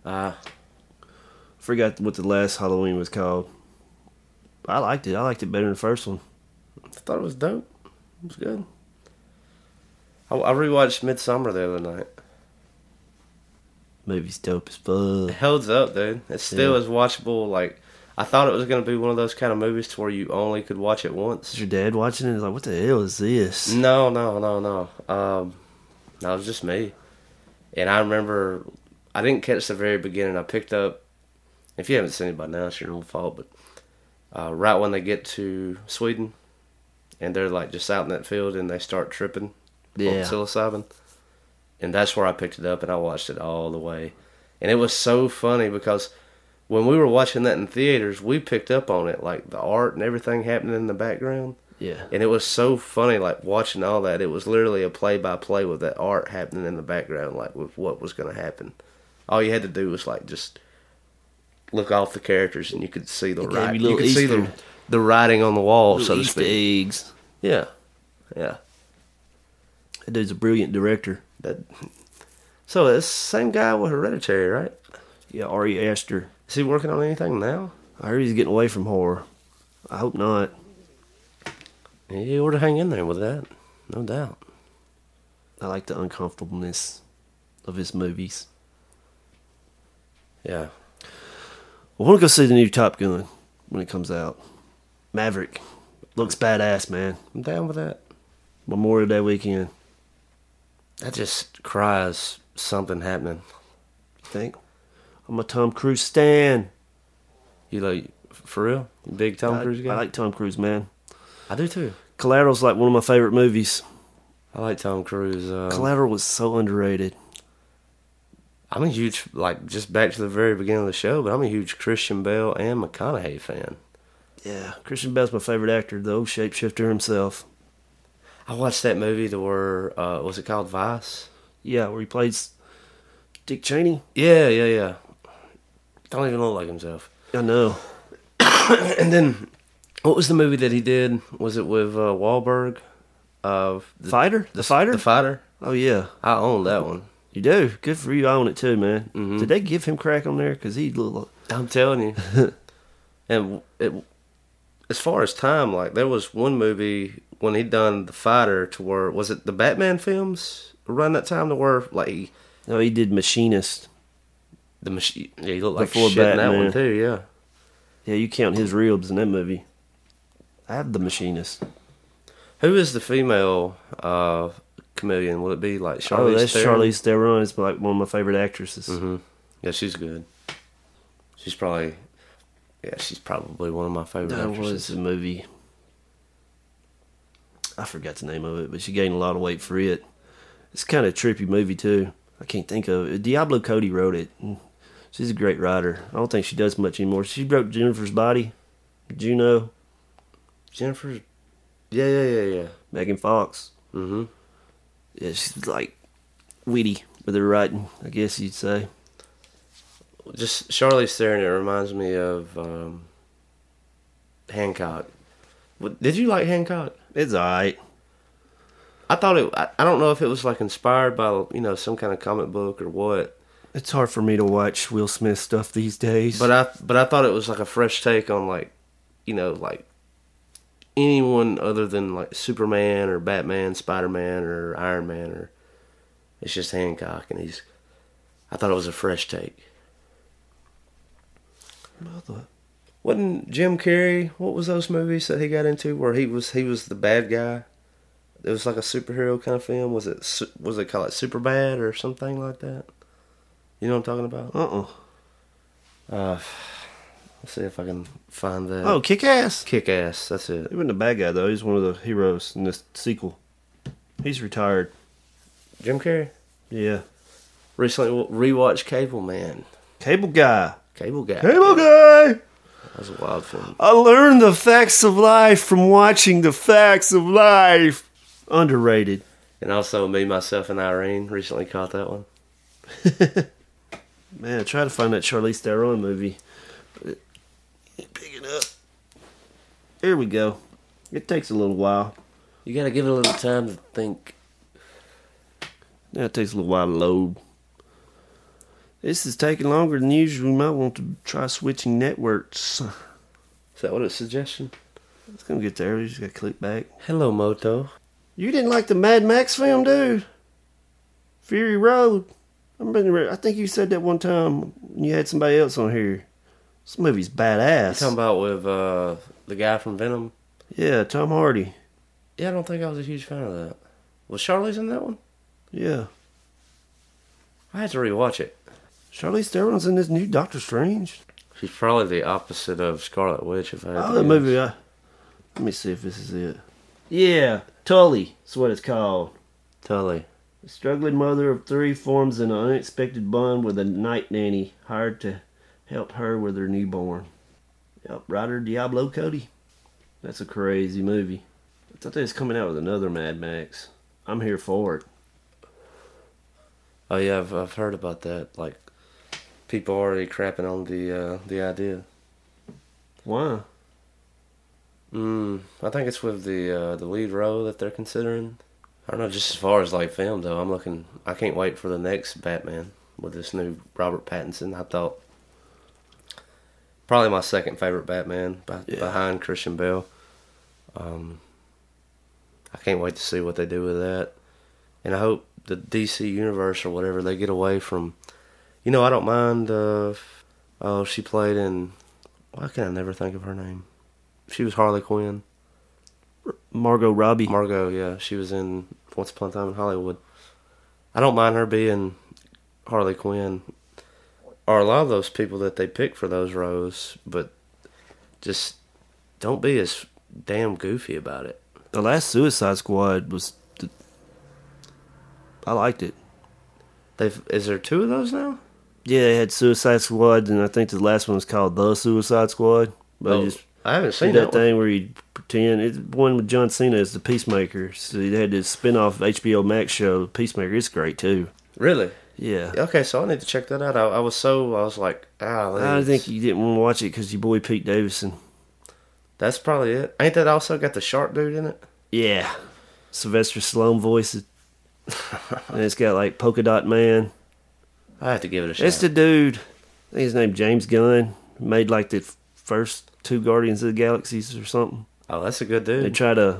Forgot what the last Halloween was called. I liked it. I liked it better than the first one. I thought it was dope. It was good. I rewatched Midsommar the other night. Movie's dope as fuck. It holds up, dude. It still is watchable. I thought it was going to be one of those kind of movies to where you only could watch it once. Is your dad watching it? He's like, what the hell is this? No. No, it was just me. And I remember, I didn't catch the very beginning. I picked up, if you haven't seen it by now, it's your own fault, but right when they get to Sweden, and they're just out in that field, and they start tripping on psilocybin. And that's where I picked it up, and I watched it all the way. And it was so funny because when we were watching that in theaters, we picked up on it, the art and everything happening in the background. Yeah. And it was so funny, watching all that. It was literally a play-by-play with that art happening in the background, with what was going to happen. All you had to do was, just look off the characters, and you could see the writing. You could see the writing on the wall, so to speak. Easter eggs. Yeah. That dude's a brilliant director. So it's the same guy with Hereditary, right? Yeah, Ari Aster. Is he working on anything now? I heard he's getting away from horror. I hope not. He ought to hang in there with that, no doubt. I like the uncomfortableness of his movies. Yeah. I want to go see the new Top Gun when it comes out. Maverick. Looks badass, man. I'm down with that. Memorial Day weekend. That just cries something happening. You think? I'm a Tom Cruise stan. You for real? You big Tom Cruise guy? I like Tom Cruise, man. I do too. Collateral's one of my favorite movies. I like Tom Cruise. Collateral was so underrated. I'm a huge, just back to the very beginning of the show, but I'm a huge Christian Bale and McConaughey fan. Yeah, Christian Bale's my favorite actor, the old shapeshifter himself. I watched that movie to where, was it called Vice? Yeah, where he plays Dick Cheney. Yeah. Don't even look like himself. I know. And then What was the movie that he did? Was it with Wahlberg? Fighter? The Fighter? The Fighter. Oh, yeah. I own that one. You do? Good for you. I own it too, man. Mm-hmm. Did they give him crack on there? Because he little. I'm telling you. And as far as time, like, there was one movie when he done The Fighter to where, was it the Batman films around that time to where, like... No, he did Machinist. Yeah, he looked like Before shit in that Batman. one too, yeah. Yeah, you count his ribs in that movie. I have The Machinist. Who is the female chameleon? Will it be like Charlize That's Theron? Charlize Theron. It's like one of my favorite actresses. Mm-hmm. Yeah, she's good. She's probably one of my favorite That actresses. was a movie. I forgot the name of it, but she gained a lot of weight for it. It's kind of a trippy movie too. I can't think of it. Diablo Cody wrote it. She's a great writer. I don't think she does much anymore. She wrote Jennifer's Body, Juno. Jennifer's... Yeah. Megan Fox. Mm-hmm. Yeah, she's like witty with her writing, I guess you'd say. Just Charlize Theron, it reminds me of Hancock. Did you like Hancock? It's alright. I thought it... I don't know if it was like inspired by, some kind of comic book or what. It's hard for me to watch Will Smith stuff these days. But I thought it was like a fresh take on like anyone other than like Superman or Batman, Spider-Man or Iron Man, or it's just Hancock, and I thought it was a fresh take. Wasn't Jim Carrey? What was those movies that he got into where he was the bad guy? It was like a superhero kind of film. Was it called like Superbad or something like that? You know what I'm talking about? Let's see if I can find that. Oh, Kick-Ass? Kick-Ass, that's it. He wasn't a bad guy, though. He's one of the heroes in this sequel. He's retired. Jim Carrey? Yeah. Recently rewatched Cable Man. Cable Guy. Cable Guy. Cable Guy! That was a wild film. I learned the facts of life from watching the facts of life. Underrated. And also Me, Myself, and Irene. Recently caught that one. Man, I tried to find that Charlize Theron movie. But it ain't picking up. Here we go. It takes a little while. You gotta give it a little time to think. Yeah, it takes a little while to load. This is taking longer than usual. We might want to try switching networks. Is that what it's suggesting? It's gonna get there. We just gotta click back. Hello, Moto. You didn't like the Mad Max film, dude? Fury Road. I think you said that one time when you had somebody else on here. This movie's badass. You talking about with the guy from Venom? Yeah, Tom Hardy. Yeah, I don't think I was a huge fan of that. Was Charlize in that one? Yeah. I had to rewatch it. Charlize Theron's in this new Doctor Strange. She's probably the opposite of Scarlet Witch. If I had to that guess. movie. Let me see if this is it. Yeah, Tully. That's what it's called. Tully. A struggling mother of three forms an unexpected bond with a night nanny hired to help her with her newborn. Yep, writer Diablo Cody. That's a crazy movie. I thought they was coming out with another Mad Max. I'm here for it. Oh yeah, I've heard about that. Like, people already crapping on the idea. Why? I think it's with the lead role that they're considering. I don't know, just as far as like film though, I can't wait for the next Batman with this new Robert Pattinson. I thought probably my second favorite Batman behind Christian Bale. I can't wait to see what they do with that. And I hope the DC universe or whatever, they get away from, I don't mind, she played in, why can I never think of her name? She was Harley Quinn. Margot Robbie. Margot, yeah. She was in Once Upon a Time in Hollywood. I don't mind her being Harley Quinn. Or a lot of those people that they pick for those roles, but just don't be as damn goofy about it. The last Suicide Squad was... I liked it. Is there two of those now? Yeah, they had Suicide Squad, and I think the last one was called The Suicide Squad. But I haven't seen that that thing where you pretend. It's one with John Cena as the Peacemaker. So they had this spin-off HBO Max show, Peacemaker. It's great, too. Really? Yeah. Okay, so I need to check that out. I was like, I think you didn't want to watch it because your boy Pete Davidson. That's probably it. Ain't that also got the shark dude in it? Yeah. Sylvester Stallone voice it. And it's got like Polka Dot Man. I have to give it a shot. It's the dude, I think his name James Gunn, made like the first 2 Guardians of the Galaxies or something. Oh, that's a good dude. They try to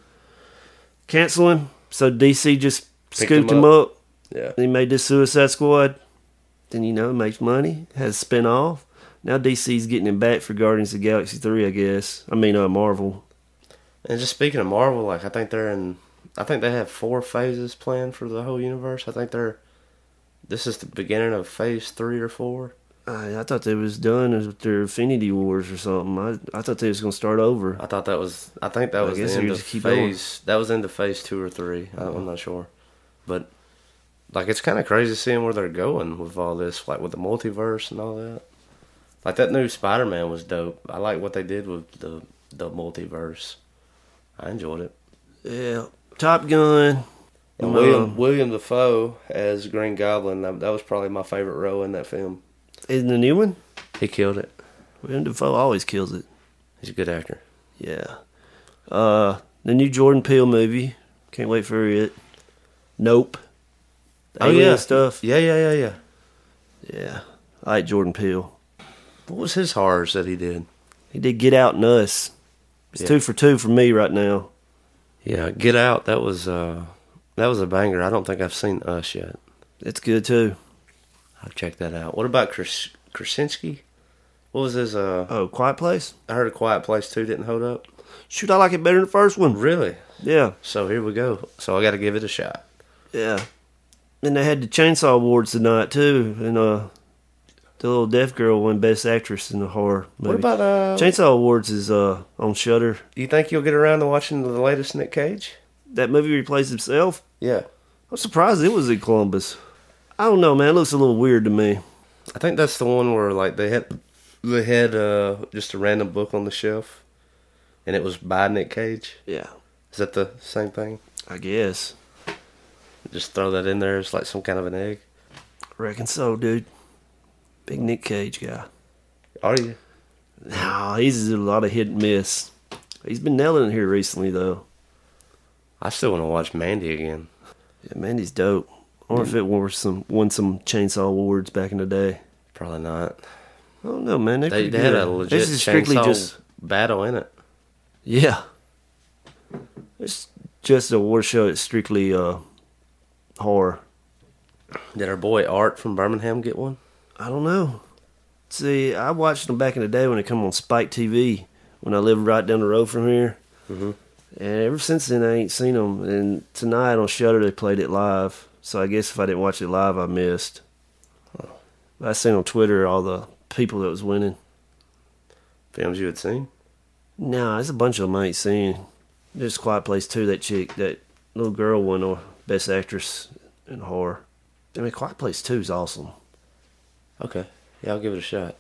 cancel him, so DC just scooped him up. Yeah. He made this Suicide Squad. Then, makes money, has a spin-off. Now DC's getting him back for Guardians of the Galaxy 3, I guess. I mean, Marvel. And just speaking of Marvel, like I think they have 4 phases planned for the whole universe. I think this is the beginning of phase 3 or 4. I thought they was done with their Infinity Wars or something. I thought they was going to start over. I think that was the end of phase. That was into phase 2 or 3. I'm not sure. But like it's kind of crazy seeing where they're going with all this, like with the multiverse and all that. Like that new Spider-Man was dope. I like what they did with the multiverse. I enjoyed it. Yeah. Top Gun. And William Dafoe as Green Goblin, that was probably my favorite role in that film. In the new one? He killed it. William Dafoe always kills it. He's a good actor. Yeah. The new Jordan Peele movie. Can't wait for it. Nope. Alien stuff. Yeah. Yeah. I like Jordan Peele. What was his horrors that he did? He did Get Out and Us. It's 2 for 2 for me right now. Yeah, Get Out, that was a banger. I don't think I've seen Us yet. It's good too. I'll check that out. What about Krasinski? What was his Quiet Place? I heard A Quiet Place 2 didn't hold up. Shoot, I like it better than the first one. Really? Yeah. So here we go. So I got to give it a shot. Yeah. And they had the Chainsaw Awards tonight too, and the little deaf girl won Best Actress in a horror movie. What about Chainsaw Awards is on Shudder. You think you'll get around to watching the latest Nick Cage? That movie where he plays himself? Yeah. I'm surprised it was in Columbus. I don't know, man. It looks a little weird to me. I think that's the one where like they had just a random book on the shelf, and it was by Nick Cage. Yeah. Is that the same thing? I guess. Just throw that in there as like some kind of an egg. Reckon so, dude. Big Nick Cage guy. Are you? No, he's a lot of hit and miss. He's been nailing it here recently, though. I still want to watch Mandy again. Yeah, Mandy's dope. I wonder if it won some Chainsaw Awards back in the day. Probably not. I don't know, man. They had a legit chainsaw battle in it. Yeah. It's just a award show. It's strictly horror. Did our boy Art from Birmingham get one? I don't know. See, I watched them back in the day when they come on Spike TV when I lived right down the road from here. Mm-hmm. And ever since then, I ain't seen them. And tonight on Shudder, they played it live. So I guess if I didn't watch it live, I missed. Oh. I seen on Twitter all the people that was winning. Films you had seen? No, there's a bunch of them I ain't seen. There's Quiet Place 2, that little girl won Best Actress in horror. I mean, Quiet Place 2 is awesome. Okay. Yeah, I'll give it a shot.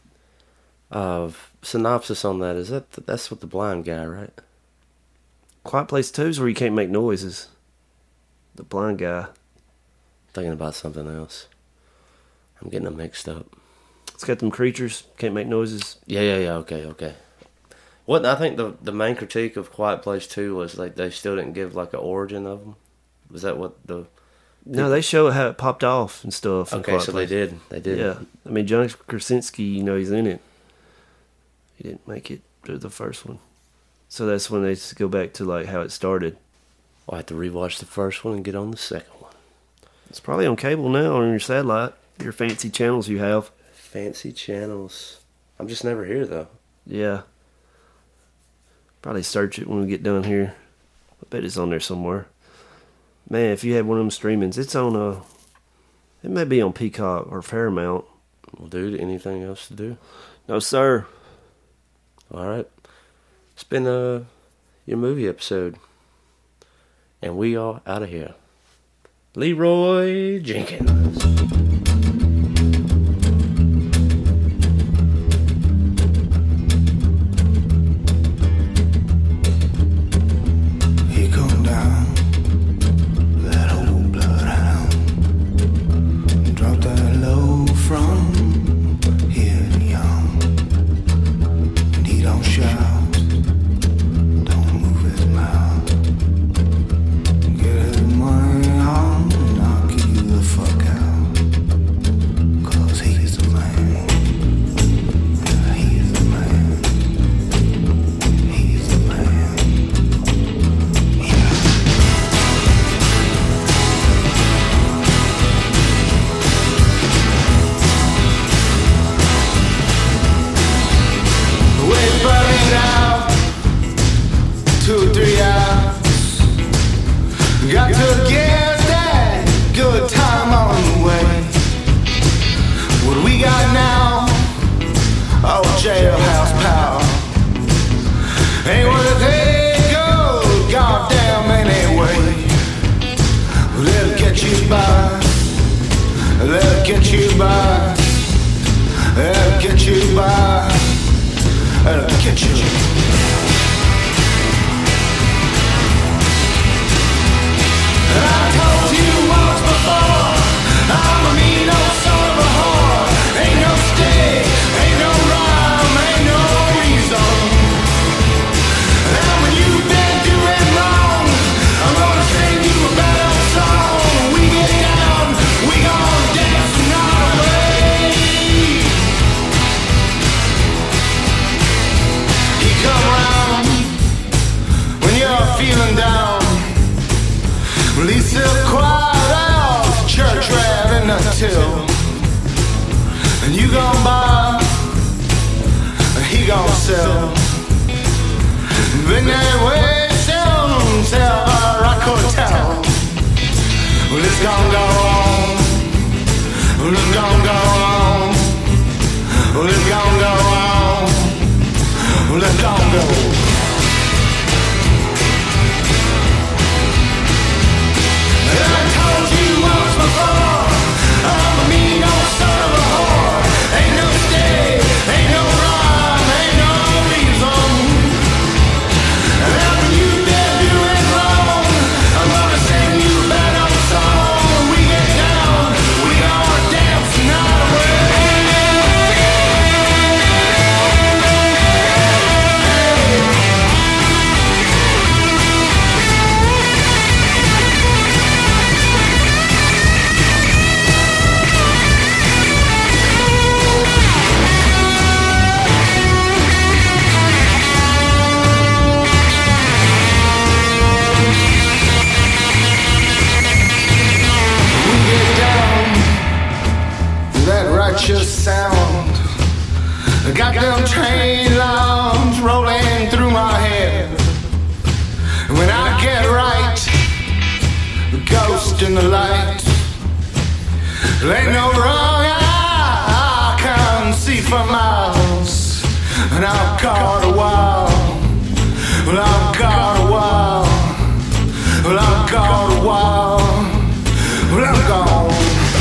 Synopsis on that, that's with the blind guy, right? Quiet Place 2 is where you can't make noises. The blind guy. Thinking about something else. I'm getting them mixed up. It's got them creatures, can't make noises. Yeah, okay. What I think the main critique of Quiet Place 2 was like they still didn't give like an origin of them. Was that what the... No, they show how it popped off and stuff. Okay, so they did. Yeah. I mean, John Krasinski, he's in it. He didn't make it through the first one. So that's when they go back to like how it started. I'll have to rewatch the first one and get on the second one. It's probably on cable now on your satellite, your fancy channels you have. Fancy channels. I'm just never here though. Yeah. Probably search it when we get done here. I bet it's on there somewhere. Man, if you had one of them streamings, it's on it may be on Peacock or Paramount. Well, dude, anything else to do? No, sir. All right. It's been your movie episode. And we are out of here. Leroy Jenkins. From here to young, and he don't shout. you buy at a kitchen. I told you once before, I'm a mean old son of a whore. Ain't no stay, ain't no rhyme, ain't no reason. And when you've been doing wrong, I'm gonna sing you a better song. We get down, we gonna dance the night away. You come around when you're feeling down. Lisa quiet out, church rat in the till. And you gon' buy, and he gon' sell. Then they way sounds ever I could tell. Well, it's gon' go on. Well, it's gon' go on. Well, it's gon' go on. Well, it's gon' go. I told you once before, I'm a mean old son of a whore. Ain't no stay, ain't no rhyme, ain't no reason. And when you've been doing wrong, I'm gonna sing you a better song. When we get down, we gonna dance the night away. Righteous sound, the goddamn train lines rolling through my head. And when I get right, the ghost in the light, there ain't no wrong I can see for miles. And I've got a while, well I've got a while, well I've got a while, well I'm gone.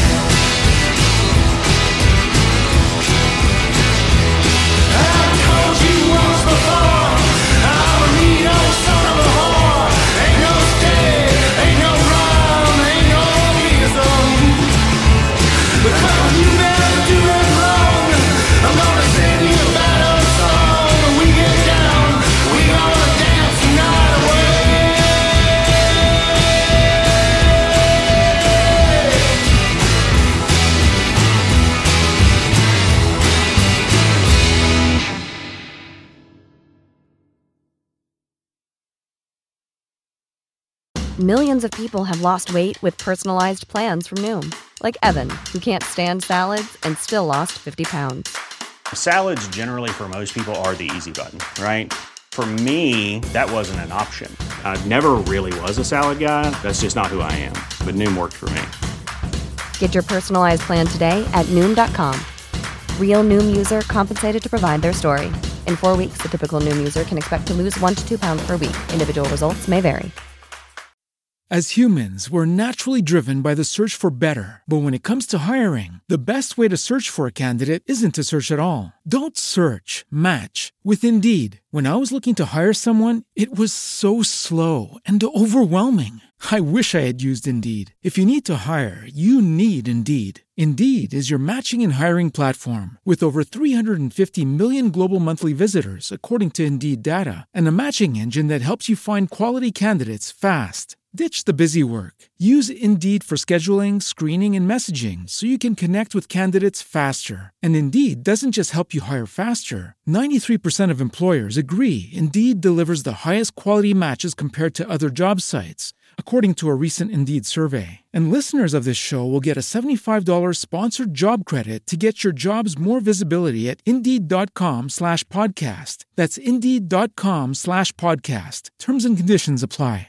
Millions of people have lost weight with personalized plans from Noom. Like Evan, who can't stand salads and still lost 50 pounds. Salads generally for most people are the easy button, right? For me, that wasn't an option. I never really was a salad guy. That's just not who I am. But Noom worked for me. Get your personalized plan today at Noom.com. Real Noom user compensated to provide their story. In 4 weeks, the typical Noom user can expect to lose 1 to 2 pounds per week. Individual results may vary. As humans, we're naturally driven by the search for better. But when it comes to hiring, the best way to search for a candidate isn't to search at all. Don't search, match with Indeed. When I was looking to hire someone, it was so slow and overwhelming. I wish I had used Indeed. If you need to hire, you need Indeed. Indeed is your matching and hiring platform with over 350 million global monthly visitors, according to Indeed data, and a matching engine that helps you find quality candidates fast. Ditch the busy work. Use Indeed for scheduling, screening, and messaging so you can connect with candidates faster. And Indeed doesn't just help you hire faster. 93% of employers agree Indeed delivers the highest quality matches compared to other job sites, according to a recent Indeed survey. And listeners of this show will get a $75 sponsored job credit to get your jobs more visibility at Indeed.com/podcast. That's Indeed.com/podcast. Terms and conditions apply.